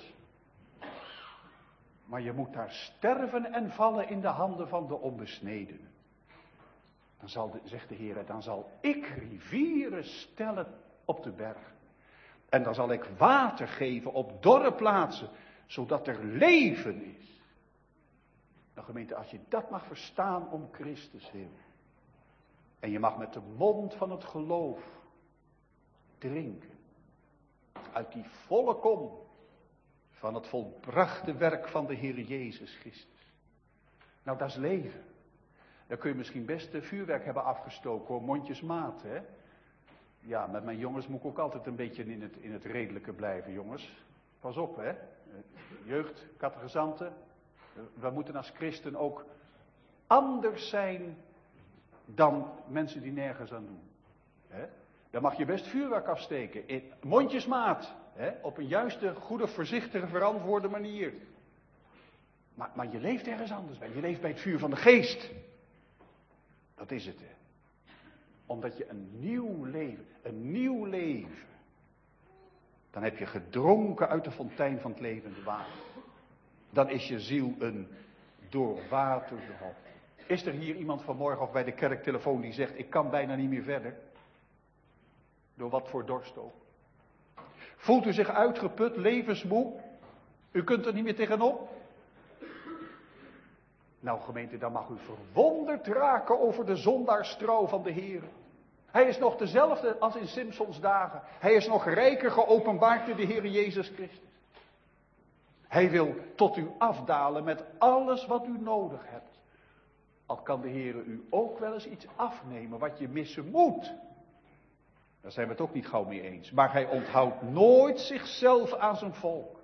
Maar je moet daar sterven en vallen in de handen van de onbesnedenen. Dan zegt de Heer, dan zal ik rivieren stellen op de berg. En dan zal ik water geven op dorre plaatsen, zodat er leven is. Nou gemeente, als je dat mag verstaan om Christus wil. En je mag met de mond van het geloof drinken. Uit die volle kom van het volbrachte werk van de Heer Jezus Christus. Nou, dat is leven. Dan kun je misschien best vuurwerk hebben afgestoken, hoor, mondjesmaat, hè. Ja, met mijn jongens moet ik ook altijd een beetje in het redelijke blijven, jongens. Pas op, hè. Jeugd, catechizanten. We moeten als christen ook anders zijn dan mensen die nergens aan doen. Hè? Dan mag je best vuurwerk afsteken. In mondjesmaat. Hè? Op een juiste, goede, voorzichtige, verantwoorde manier. Maar je leeft ergens anders bij. Je leeft bij het vuur van de geest. Dat is het. Hè? Omdat je een nieuw leven. Dan heb je gedronken uit de fontein van het levende water. Dan is je ziel een doorwaterde hof. Is er hier iemand vanmorgen of bij de kerktelefoon die zegt, ik kan bijna niet meer verder? Door wat voor dorst ook. Voelt u zich uitgeput, levensmoe? U kunt er niet meer tegenop? Nou gemeente, dan mag u verwonderd raken over de zondaarstrouw van de Heer. Hij is nog dezelfde als in Simsons dagen. Hij is nog rijker geopenbaard door de Heer Jezus Christus. Hij wil tot u afdalen met alles wat u nodig hebt. Al kan de Heer u ook wel eens iets afnemen wat je missen moet. Daar zijn we het ook niet gauw mee eens. Maar hij onthoudt nooit zichzelf aan zijn volk.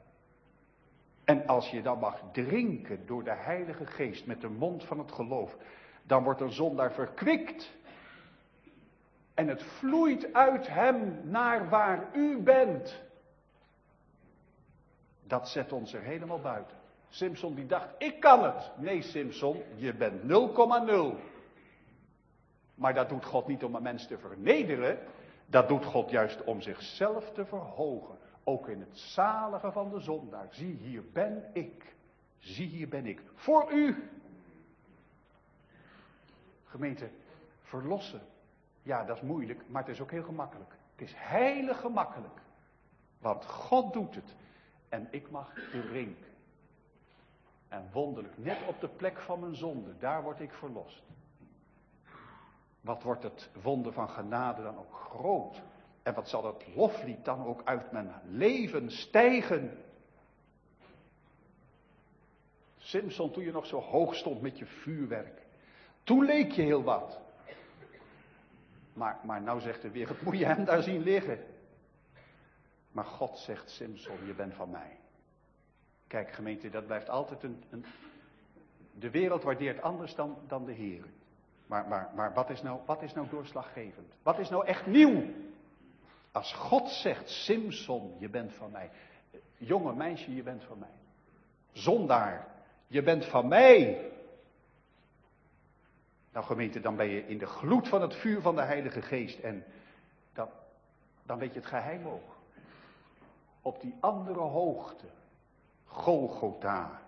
En als je dan mag drinken door de Heilige Geest met de mond van het geloof, dan wordt een zondaar verkwikt. En het vloeit uit hem naar waar u bent. Dat zet ons er helemaal buiten. Simson die dacht, ik kan het. Nee Simson, je bent 0,0. Maar dat doet God niet om een mens te vernederen. Dat doet God juist om zichzelf te verhogen. Ook in het zalige van de zondaar. Zie, hier ben ik. Zie, hier ben ik. Voor u. Gemeente, verlossen. Ja, dat is moeilijk, maar het is ook heel gemakkelijk. Het is heilig gemakkelijk. Want God doet het. En ik mag drinken. En wonderlijk, net op de plek van mijn zonde, daar word ik verlost. Wat wordt het wonder van genade dan ook groot. En wat zal het loflied dan ook uit mijn leven stijgen. Simson, toen je nog zo hoog stond met je vuurwerk. Toen leek je heel wat. Maar nou zegt de wereld, moet je hem daar zien liggen. Maar God zegt, Simson, je bent van mij. Kijk gemeente, dat blijft altijd de wereld waardeert anders dan de Heer. Maar wat is nou doorslaggevend? Wat is nou echt nieuw? Als God zegt, Simson, je bent van mij. Jonge meisje, je bent van mij. Zondaar, je bent van mij. Nou gemeente, dan ben je in de gloed van het vuur van de Heilige Geest. En dan weet je het geheim ook. Op die andere hoogte, Golgotha.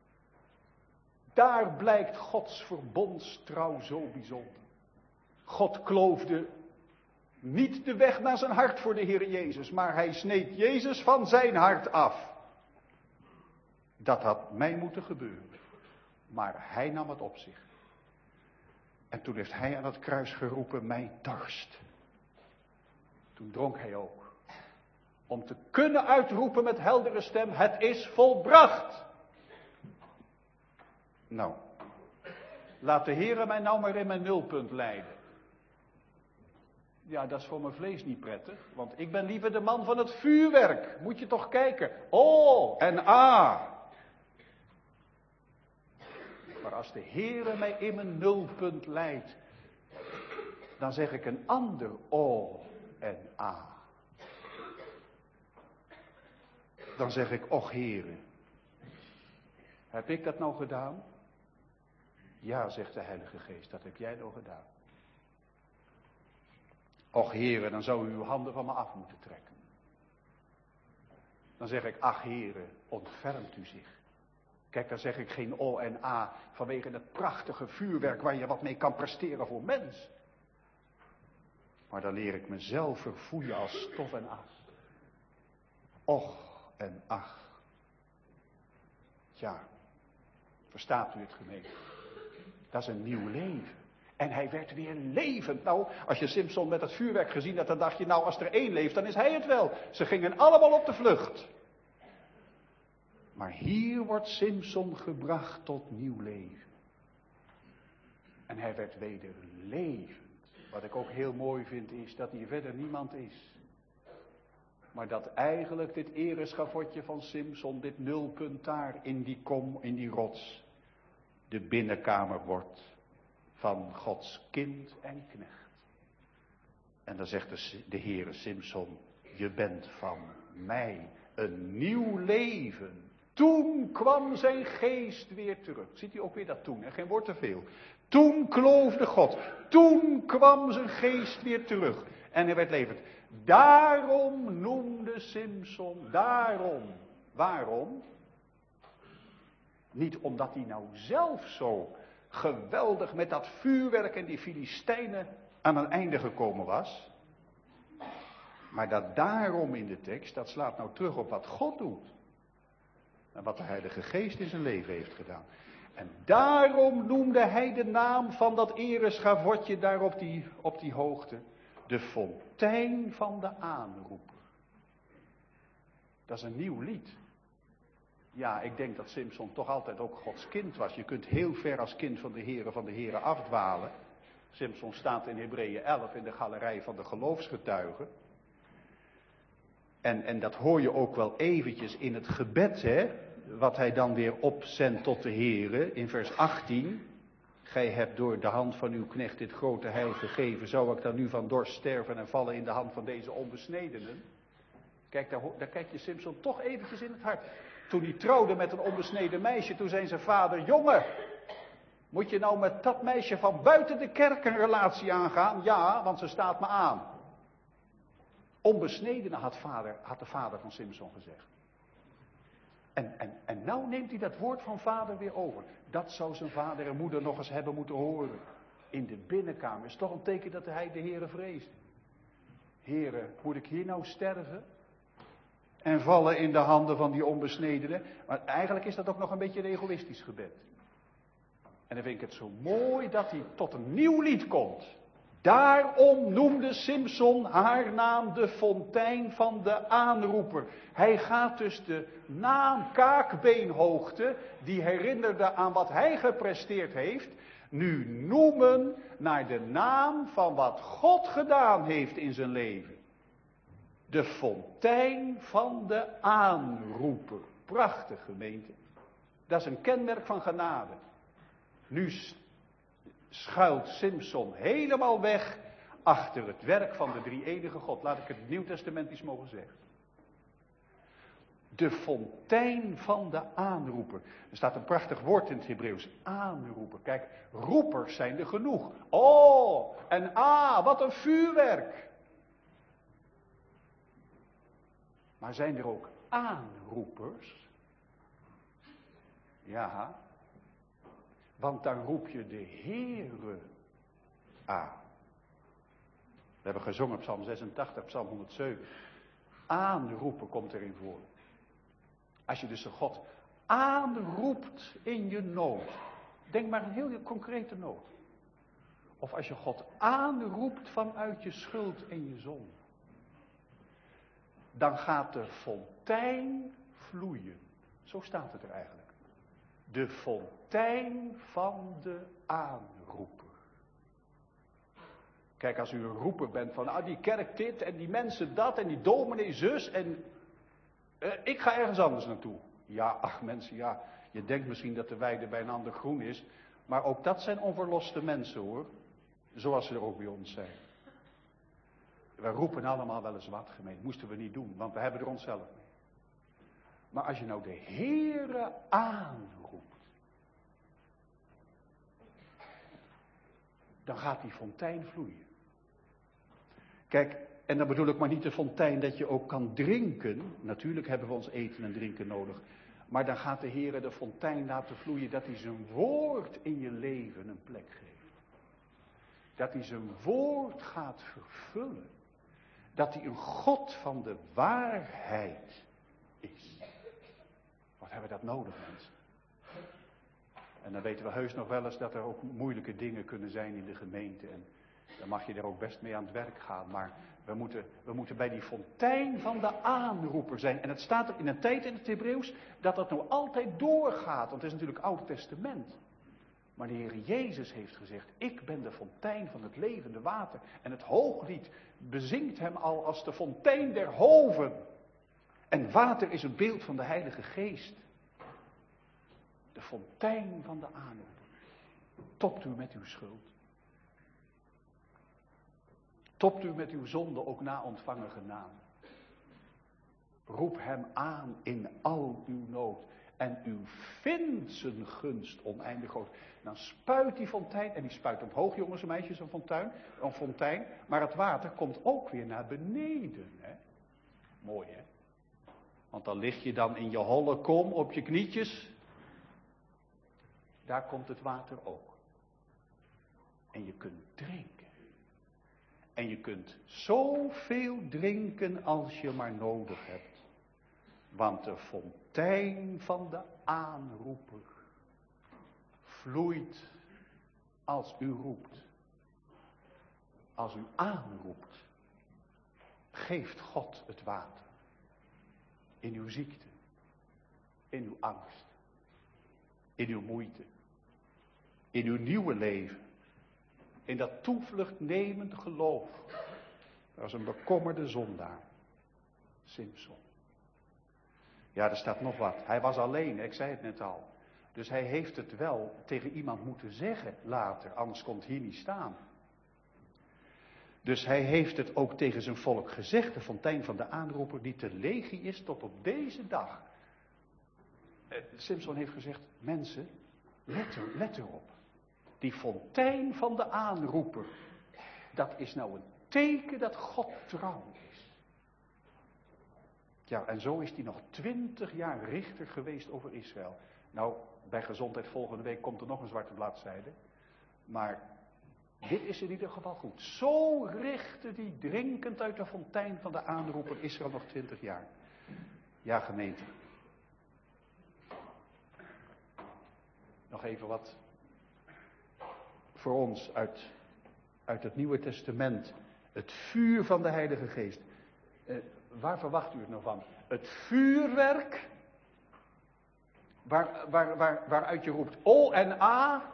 Daar blijkt Gods verbondstrouw zo bijzonder. God kloofde niet de weg naar zijn hart voor de Heer Jezus, maar hij sneed Jezus van zijn hart af. Dat had mij moeten gebeuren. Maar hij nam het op zich. En toen heeft hij aan het kruis geroepen, mij dorst. Toen dronk hij ook. Om te kunnen uitroepen met heldere stem, het is volbracht. Nou, laat de Heere mij nou maar in mijn nulpunt leiden. Ja, dat is voor mijn vlees niet prettig, want ik ben liever de man van het vuurwerk. Moet je toch kijken. O en a. Maar als de Heere mij in mijn nulpunt leidt, dan zeg ik een ander o en a. Dan zeg ik, och Heere, heb ik dat nou gedaan? Ja, zegt de Heilige Geest, dat heb jij nou gedaan. Och Heere, dan zou u uw handen van me af moeten trekken. Dan zeg ik, ach Heere, ontfermt u zich. Kijk, dan zeg ik geen o en a vanwege het prachtige vuurwerk waar je wat mee kan presteren voor mens. Maar dan leer ik mezelf verfoeien als stof en as. Och en ach. Ja, verstaat u het gemeente? Dat is een nieuw leven. En hij werd weer levend. Nou, als je Simson met het vuurwerk gezien had, dan dacht je, nou, als er één leeft, dan is hij het wel. Ze gingen allemaal op de vlucht. Maar hier wordt Simson gebracht tot nieuw leven. En hij werd weder levend. Wat ik ook heel mooi vind is dat hier verder niemand is. Maar dat eigenlijk dit ereschavotje van Simson, dit nulpunt daar in die kom, in die rots, de binnenkamer wordt van Gods kind en knecht. En dan zegt de Heere Simson, je bent van mij, een nieuw leven. Toen kwam zijn geest weer terug. Ziet u ook weer dat toen, hè? Geen woord te veel. Toen kloofde God. Toen kwam zijn geest weer terug. En hij werd levend. Daarom noemde Simson, daarom. Waarom? Niet omdat hij nou zelf zo geweldig met dat vuurwerk en die Filistijnen aan een einde gekomen was. Maar dat daarom in de tekst, dat slaat nou terug op wat God doet. En wat de Heilige Geest in zijn leven heeft gedaan. En daarom noemde hij de naam van dat ereschavotje daar op die hoogte. De fontein van de aanroeper. Dat is een nieuw lied. Ja, ik denk dat Simson toch altijd ook Gods kind was. Je kunt heel ver als kind van de Here afdwalen. Simson staat in Hebreeën 11 in de galerij van de geloofsgetuigen. En dat hoor je ook wel eventjes in het gebed, hè. Wat hij dan weer opzendt tot de Here in vers 18. Gij hebt door de hand van uw knecht dit grote heil gegeven. Zou ik dan nu van dorst sterven en vallen in de hand van deze onbesnedenen? Kijk, daar kijk je Simson toch eventjes in het hart. Toen hij trouwde met een onbesneden meisje, toen zei zijn vader, jongen, moet je nou met dat meisje van buiten de kerk een relatie aangaan? Ja, want ze staat me aan. Onbesneden had de vader van Simson gezegd. En nou neemt hij dat woord van vader weer over. Dat zou zijn vader en moeder nog eens hebben moeten horen. In de binnenkamer is toch een teken dat hij de Heere vreesde. Heere, moet ik hier nou sterven? En vallen in de handen van die onbesnedene? Maar eigenlijk is dat ook nog een beetje een egoïstisch gebed. En dan vind ik het zo mooi dat hij tot een nieuw lied komt. Daarom noemde Simson haar naam de fontein van de aanroeper. Hij gaat dus de naam kaakbeenhoogte, die herinnerde aan wat hij gepresteerd heeft, nu noemen naar de naam van wat God gedaan heeft in zijn leven. De fontein van de aanroeper. Prachtig, gemeente. Dat is een kenmerk van genade. Nu schuilt Simson helemaal weg achter het werk van de drie-enige God. Laat ik het Nieuwtestamentisch mogen zeggen. De fontein van de aanroeper. Er staat een prachtig woord in het Hebreeuws. Aanroeper. Kijk, roepers zijn er genoeg. Oh, en wat een vuurwerk. Maar zijn er ook aanroepers? Ja. Want dan roep je de Heere aan. We hebben gezongen Psalm 86, Psalm 107. Aanroepen komt erin voor. Als je dus de God aanroept in je nood. Denk maar een heel concrete nood. Of als je God aanroept vanuit je schuld en je zonde. Dan gaat de fontein vloeien. Zo staat het er eigenlijk. De fontein van de aanroeper. Kijk, als u een roeper bent van die kerk dit en die mensen dat en die dominee zus en ik ga ergens anders naartoe. Ja, ach mensen, ja, je denkt misschien dat de weide bij een ander groen is, maar ook dat zijn onverloste mensen hoor. Zoals ze er ook bij ons zijn. We roepen allemaal wel eens wat, gemeente. Moesten we niet doen, want we hebben er onszelf mee. Maar als je nou de Heere aanroept, dan gaat die fontein vloeien. Kijk, en dan bedoel ik maar niet de fontein dat je ook kan drinken. Natuurlijk hebben we ons eten en drinken nodig. Maar dan gaat de Heere de fontein laten vloeien dat hij zijn woord in je leven een plek geeft. Dat hij zijn woord gaat vervullen. Dat hij een God van de waarheid is. Wat hebben we dat nodig, mensen? En dan weten we heus nog wel eens dat er ook moeilijke dingen kunnen zijn in de gemeente. En dan mag je er ook best mee aan het werk gaan. Maar we moeten bij die fontein van de aanroeper zijn. En het staat er in een tijd in het Hebreeuws dat dat nou altijd doorgaat. Want het is natuurlijk Oude Testament. Maar de Heer Jezus heeft gezegd, ik ben de fontein van het levende water. En het Hooglied bezingt hem al als de fontein der hoven. En water is een beeld van de Heilige Geest. De fontein van de aanroeper. Topt u met uw schuld. Topt u met uw zonde ook na ontvangen genade. Roep hem aan in al uw nood. En u vindt zijn gunst oneindig groot. Dan spuit die fontein. En die spuit omhoog, jongens en meisjes, een fontein. Maar het water komt ook weer naar beneden. Hè? Mooi, hè? Want dan lig je dan in je holle kom op je knietjes. Daar komt het water ook. En je kunt drinken. En je kunt zoveel drinken als je maar nodig hebt. Want de fontein van de aanroeper vloeit als u roept. Als u aanroept, geeft God het water. In uw ziekte, in uw angst, in uw moeite, in uw nieuwe leven. In dat toevluchtnemend geloof. Dat was een bekommerde zondaar. Simson. Ja, er staat nog wat. Hij was alleen, ik zei het net al. Dus hij heeft het wel tegen iemand moeten zeggen later. Anders komt het hier niet staan. Dus hij heeft het ook tegen zijn volk gezegd, de fontein van de aanroeper, die te legie is tot op deze dag. Simson heeft gezegd, mensen, let erop. Die fontein van de aanroeper, dat is nou een teken dat God trouw is. Ja, en zo is hij nog 20 jaar richter geweest over Israël. Nou, bij gezondheid volgende week komt er nog een zwarte bladzijde. Maar dit is in ieder geval goed. Zo richtte die drinkend uit de fontein van de aanroeper Israël nog 20 jaar. Ja, gemeente. Nog even wat voor ons uit het Nieuwe Testament. Het vuur van de Heilige Geest. Waar verwacht u het nou van? Het vuurwerk waaruit je roept O en A?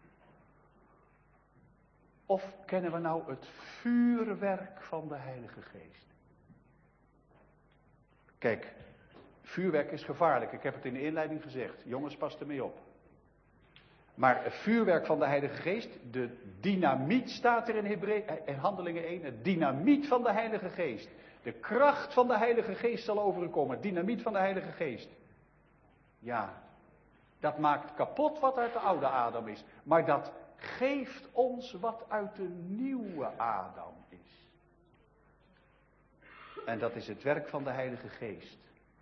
Of kennen we nou het vuurwerk van de Heilige Geest? Kijk, vuurwerk is gevaarlijk. Ik heb het in de inleiding gezegd. Jongens, pas ermee op. Maar het vuurwerk van de Heilige Geest, de dynamiet staat er in Handelingen 1. Het dynamiet van de Heilige Geest. De kracht van de Heilige Geest zal over u komen. Het dynamiet van de Heilige Geest. Ja, dat maakt kapot wat uit de oude Adam is. Maar dat geeft ons wat uit de nieuwe Adam is. En dat is het werk van de Heilige Geest.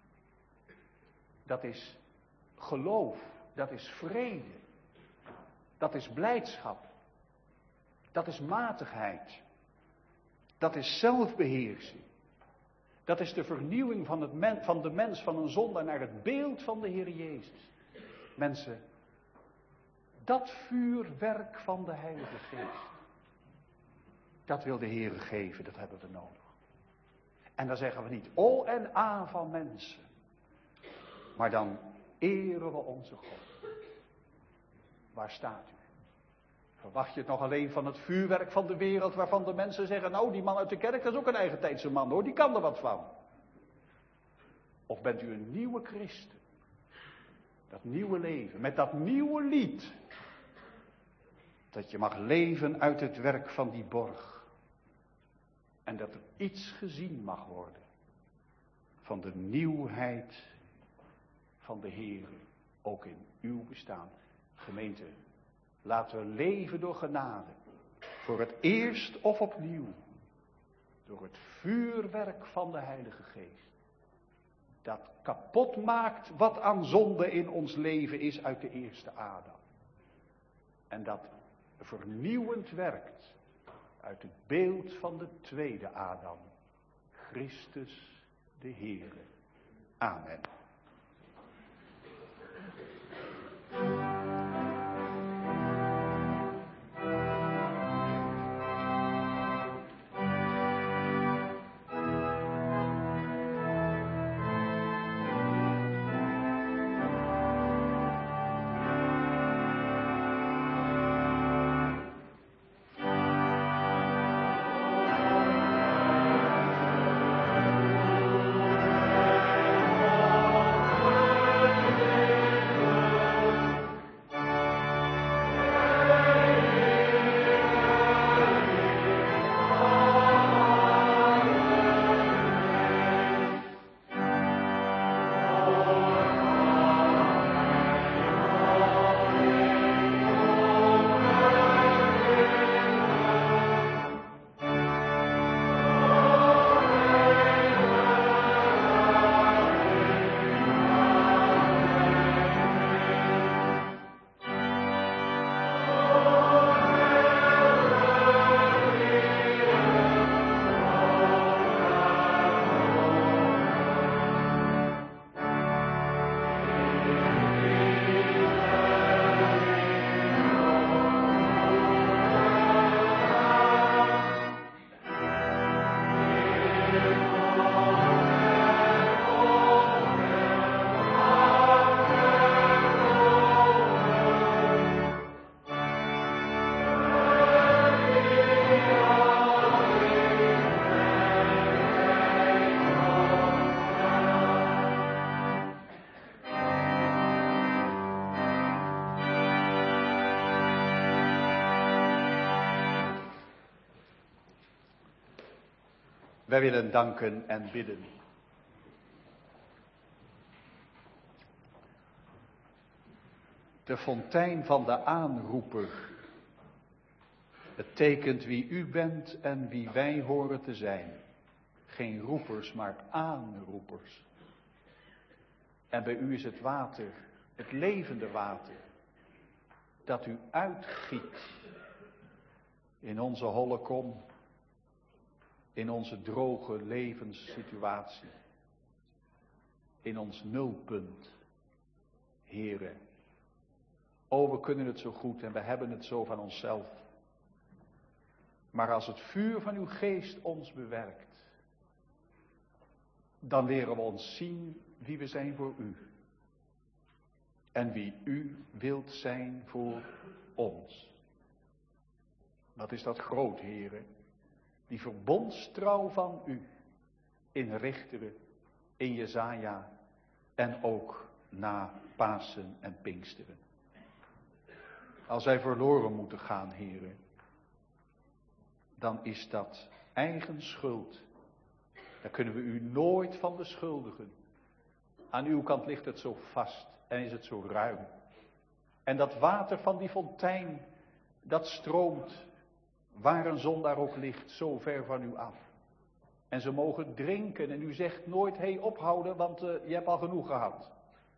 Dat is geloof. Dat is vrede. Dat is blijdschap. Dat is matigheid. Dat is zelfbeheersing. Dat is de vernieuwing van de mens, van een zondaar naar het beeld van de Heer Jezus. Mensen, dat vuurwerk van de Heilige Geest, dat wil de Heer geven, dat hebben we nodig. En dan zeggen we niet O en A van mensen, maar dan eren we onze God. Waar staat u? Verwacht je het nog alleen van het vuurwerk van de wereld waarvan de mensen zeggen, nou die man uit de kerk dat is ook een eigentijdse man hoor, die kan er wat van. Of bent u een nieuwe christen? Dat nieuwe leven, met dat nieuwe lied. Dat je mag leven uit het werk van die borg. En dat er iets gezien mag worden. Van de nieuwheid van de Heer. Ook in uw bestaan. Gemeente, laten we leven door genade. Voor het eerst of opnieuw. Door het vuurwerk van de Heilige Geest. Dat kapot maakt wat aan zonde in ons leven is uit de eerste Adam. En dat vernieuwend werkt uit het beeld van de tweede Adam. Christus de Heere. Amen. Wij willen danken en bidden. De fontein van de aanroeper. Het tekent wie u bent en wie wij horen te zijn. Geen roepers, maar aanroepers. En bij u is het water, het levende water, dat u uitgiet in onze holle kom, in onze droge levenssituatie, in ons nulpunt, Heere. O, we kunnen het zo goed en we hebben het zo van onszelf. Maar als het vuur van uw geest ons bewerkt, dan leren we ons zien wie we zijn voor u. En wie u wilt zijn voor ons. Wat is dat groot, Heere. Die verbondstrouw van u in Richteren, in Jesaja en ook na Pasen en Pinksteren. Als wij verloren moeten gaan, Heere, dan is dat eigen schuld. Daar kunnen we u nooit van beschuldigen. Aan uw kant ligt het zo vast en is het zo ruim. En dat water van die fontein, dat stroomt, waar een zondaar ook ligt, zo ver van u af. En ze mogen drinken en u zegt nooit, hé, ophouden, want je hebt al genoeg gehad.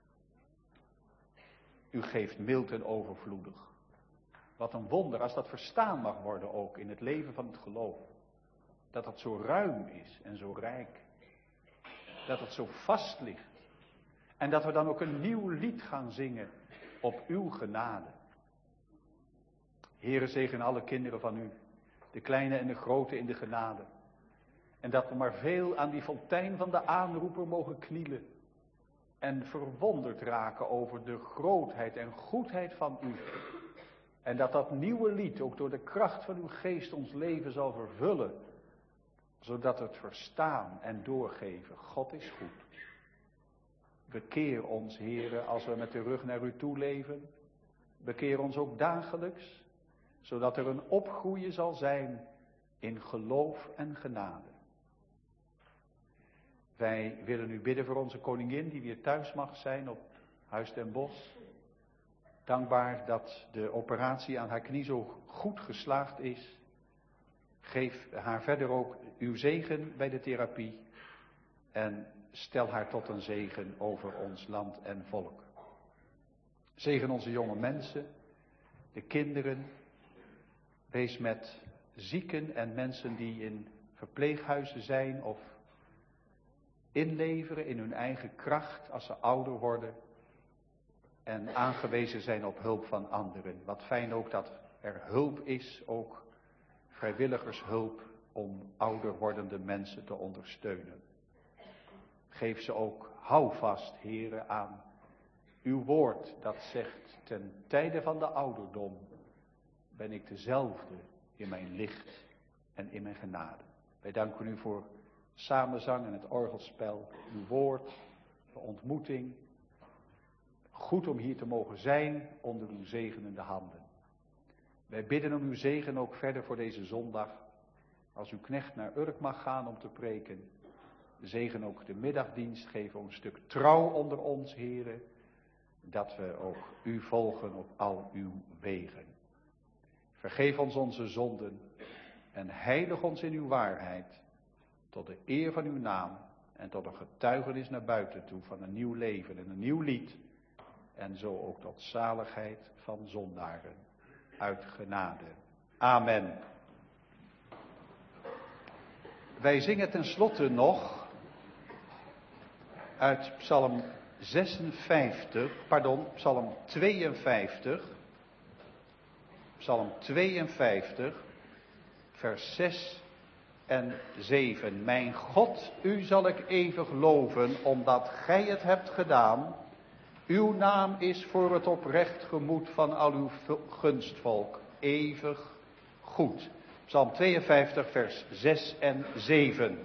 U geeft mild en overvloedig. Wat een wonder als dat verstaan mag worden ook in het leven van het geloof. Dat het zo ruim is en zo rijk. Dat het zo vast ligt. En dat we dan ook een nieuw lied gaan zingen op uw genade. Heere, zegen alle kinderen van u. De kleine en de grote in de genade. En dat we maar veel aan die fontein van de aanroeper mogen knielen. En verwonderd raken over de grootheid en goedheid van u. En dat dat nieuwe lied ook door de kracht van uw geest ons leven zal vervullen. Zodat we het verstaan en doorgeven. God is goed. Bekeer ons, Heere, als we met de rug naar u toe leven. Bekeer ons ook dagelijks. Zodat er een opgroeien zal zijn in geloof en genade. Wij willen u bidden voor onze koningin die weer thuis mag zijn op Huis ten Bosch. Dankbaar dat de operatie aan haar knie zo goed geslaagd is. Geef haar verder ook uw zegen bij de therapie. En stel haar tot een zegen over ons land en volk. Zegen onze jonge mensen, de kinderen. Wees met zieken en mensen die in verpleeghuizen zijn of inleveren in hun eigen kracht als ze ouder worden. En aangewezen zijn op hulp van anderen. Wat fijn ook dat er hulp is, ook vrijwilligershulp om ouder wordende mensen te ondersteunen. Geef ze ook houvast, Heere, aan uw woord dat zegt, ten tijde van de ouderdom ben ik dezelfde in mijn licht en in mijn genade. Wij danken u voor samenzang en het orgelspel, uw woord, de ontmoeting. Goed om hier te mogen zijn onder uw zegenende handen. Wij bidden om uw zegen ook verder voor deze zondag. Als uw knecht naar Urk mag gaan om te preken. Zegen ook de middagdienst. Geef een stuk trouw onder ons, Heere. Dat we ook u volgen op al uw wegen. Vergeef ons onze zonden. En heilig ons in uw waarheid. Tot de eer van uw naam. En tot een getuigenis naar buiten toe van een nieuw leven en een nieuw lied. En zo ook tot zaligheid van zondaren. Uit genade. Amen. Wij zingen tenslotte nog uit Psalm 52, Psalm 52, vers 6 en 7. Mijn God, u zal ik eeuwig loven, omdat gij het hebt gedaan. Uw naam is voor het oprecht gemoed van al uw gunstvolk eeuwig goed. Psalm 52, vers 6 en 7.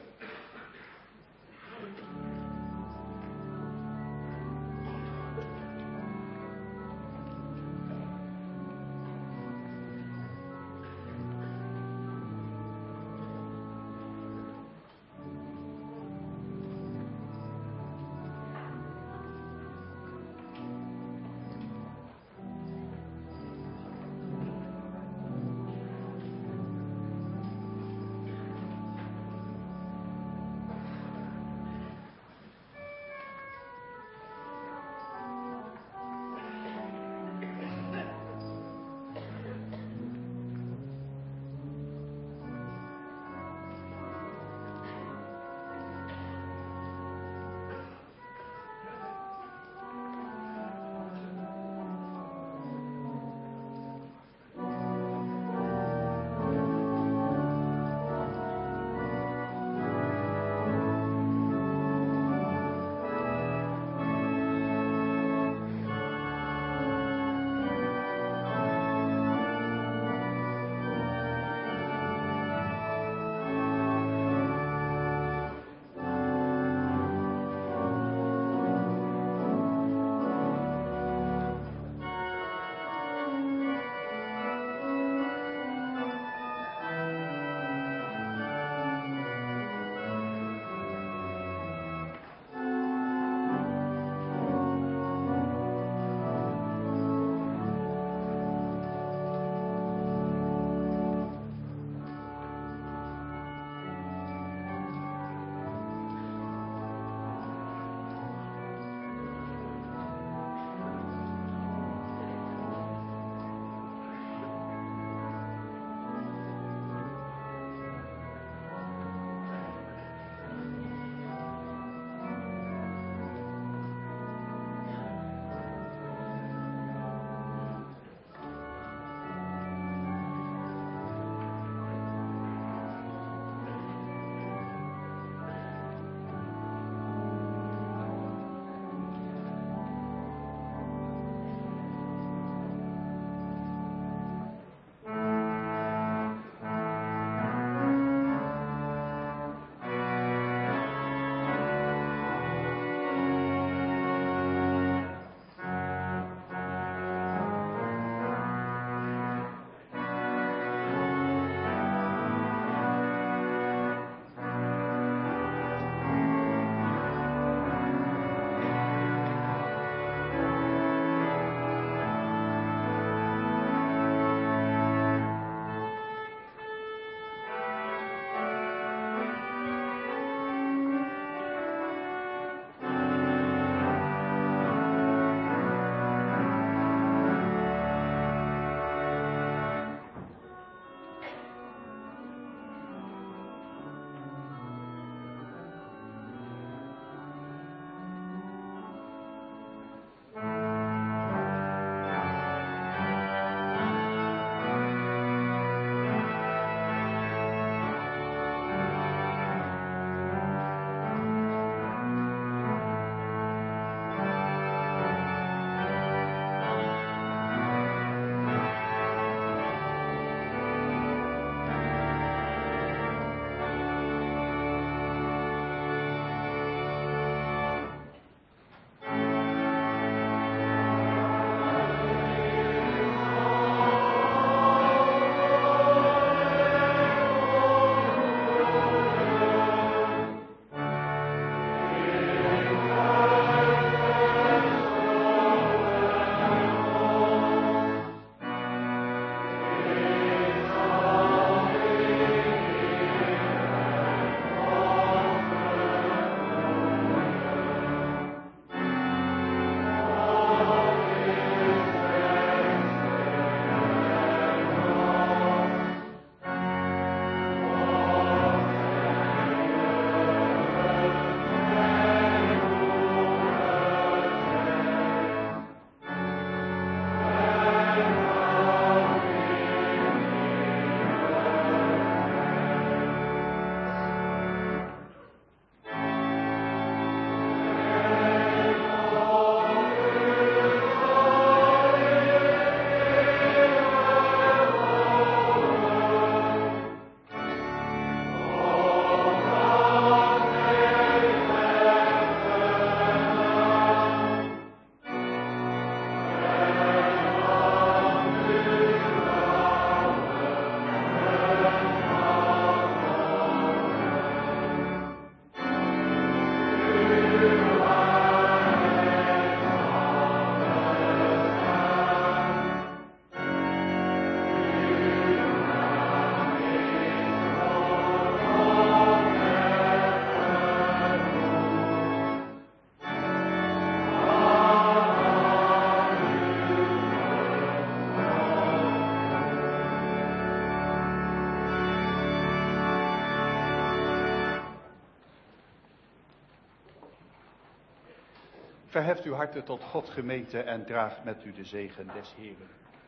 Verheft uw harten tot God, gemeente, en draagt met u de zegen des Heren.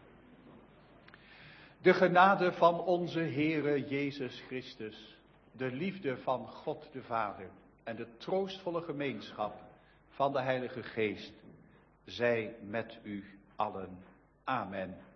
De genade van onze Heere Jezus Christus, de liefde van God de Vader en de troostvolle gemeenschap van de Heilige Geest, zij met u allen. Amen.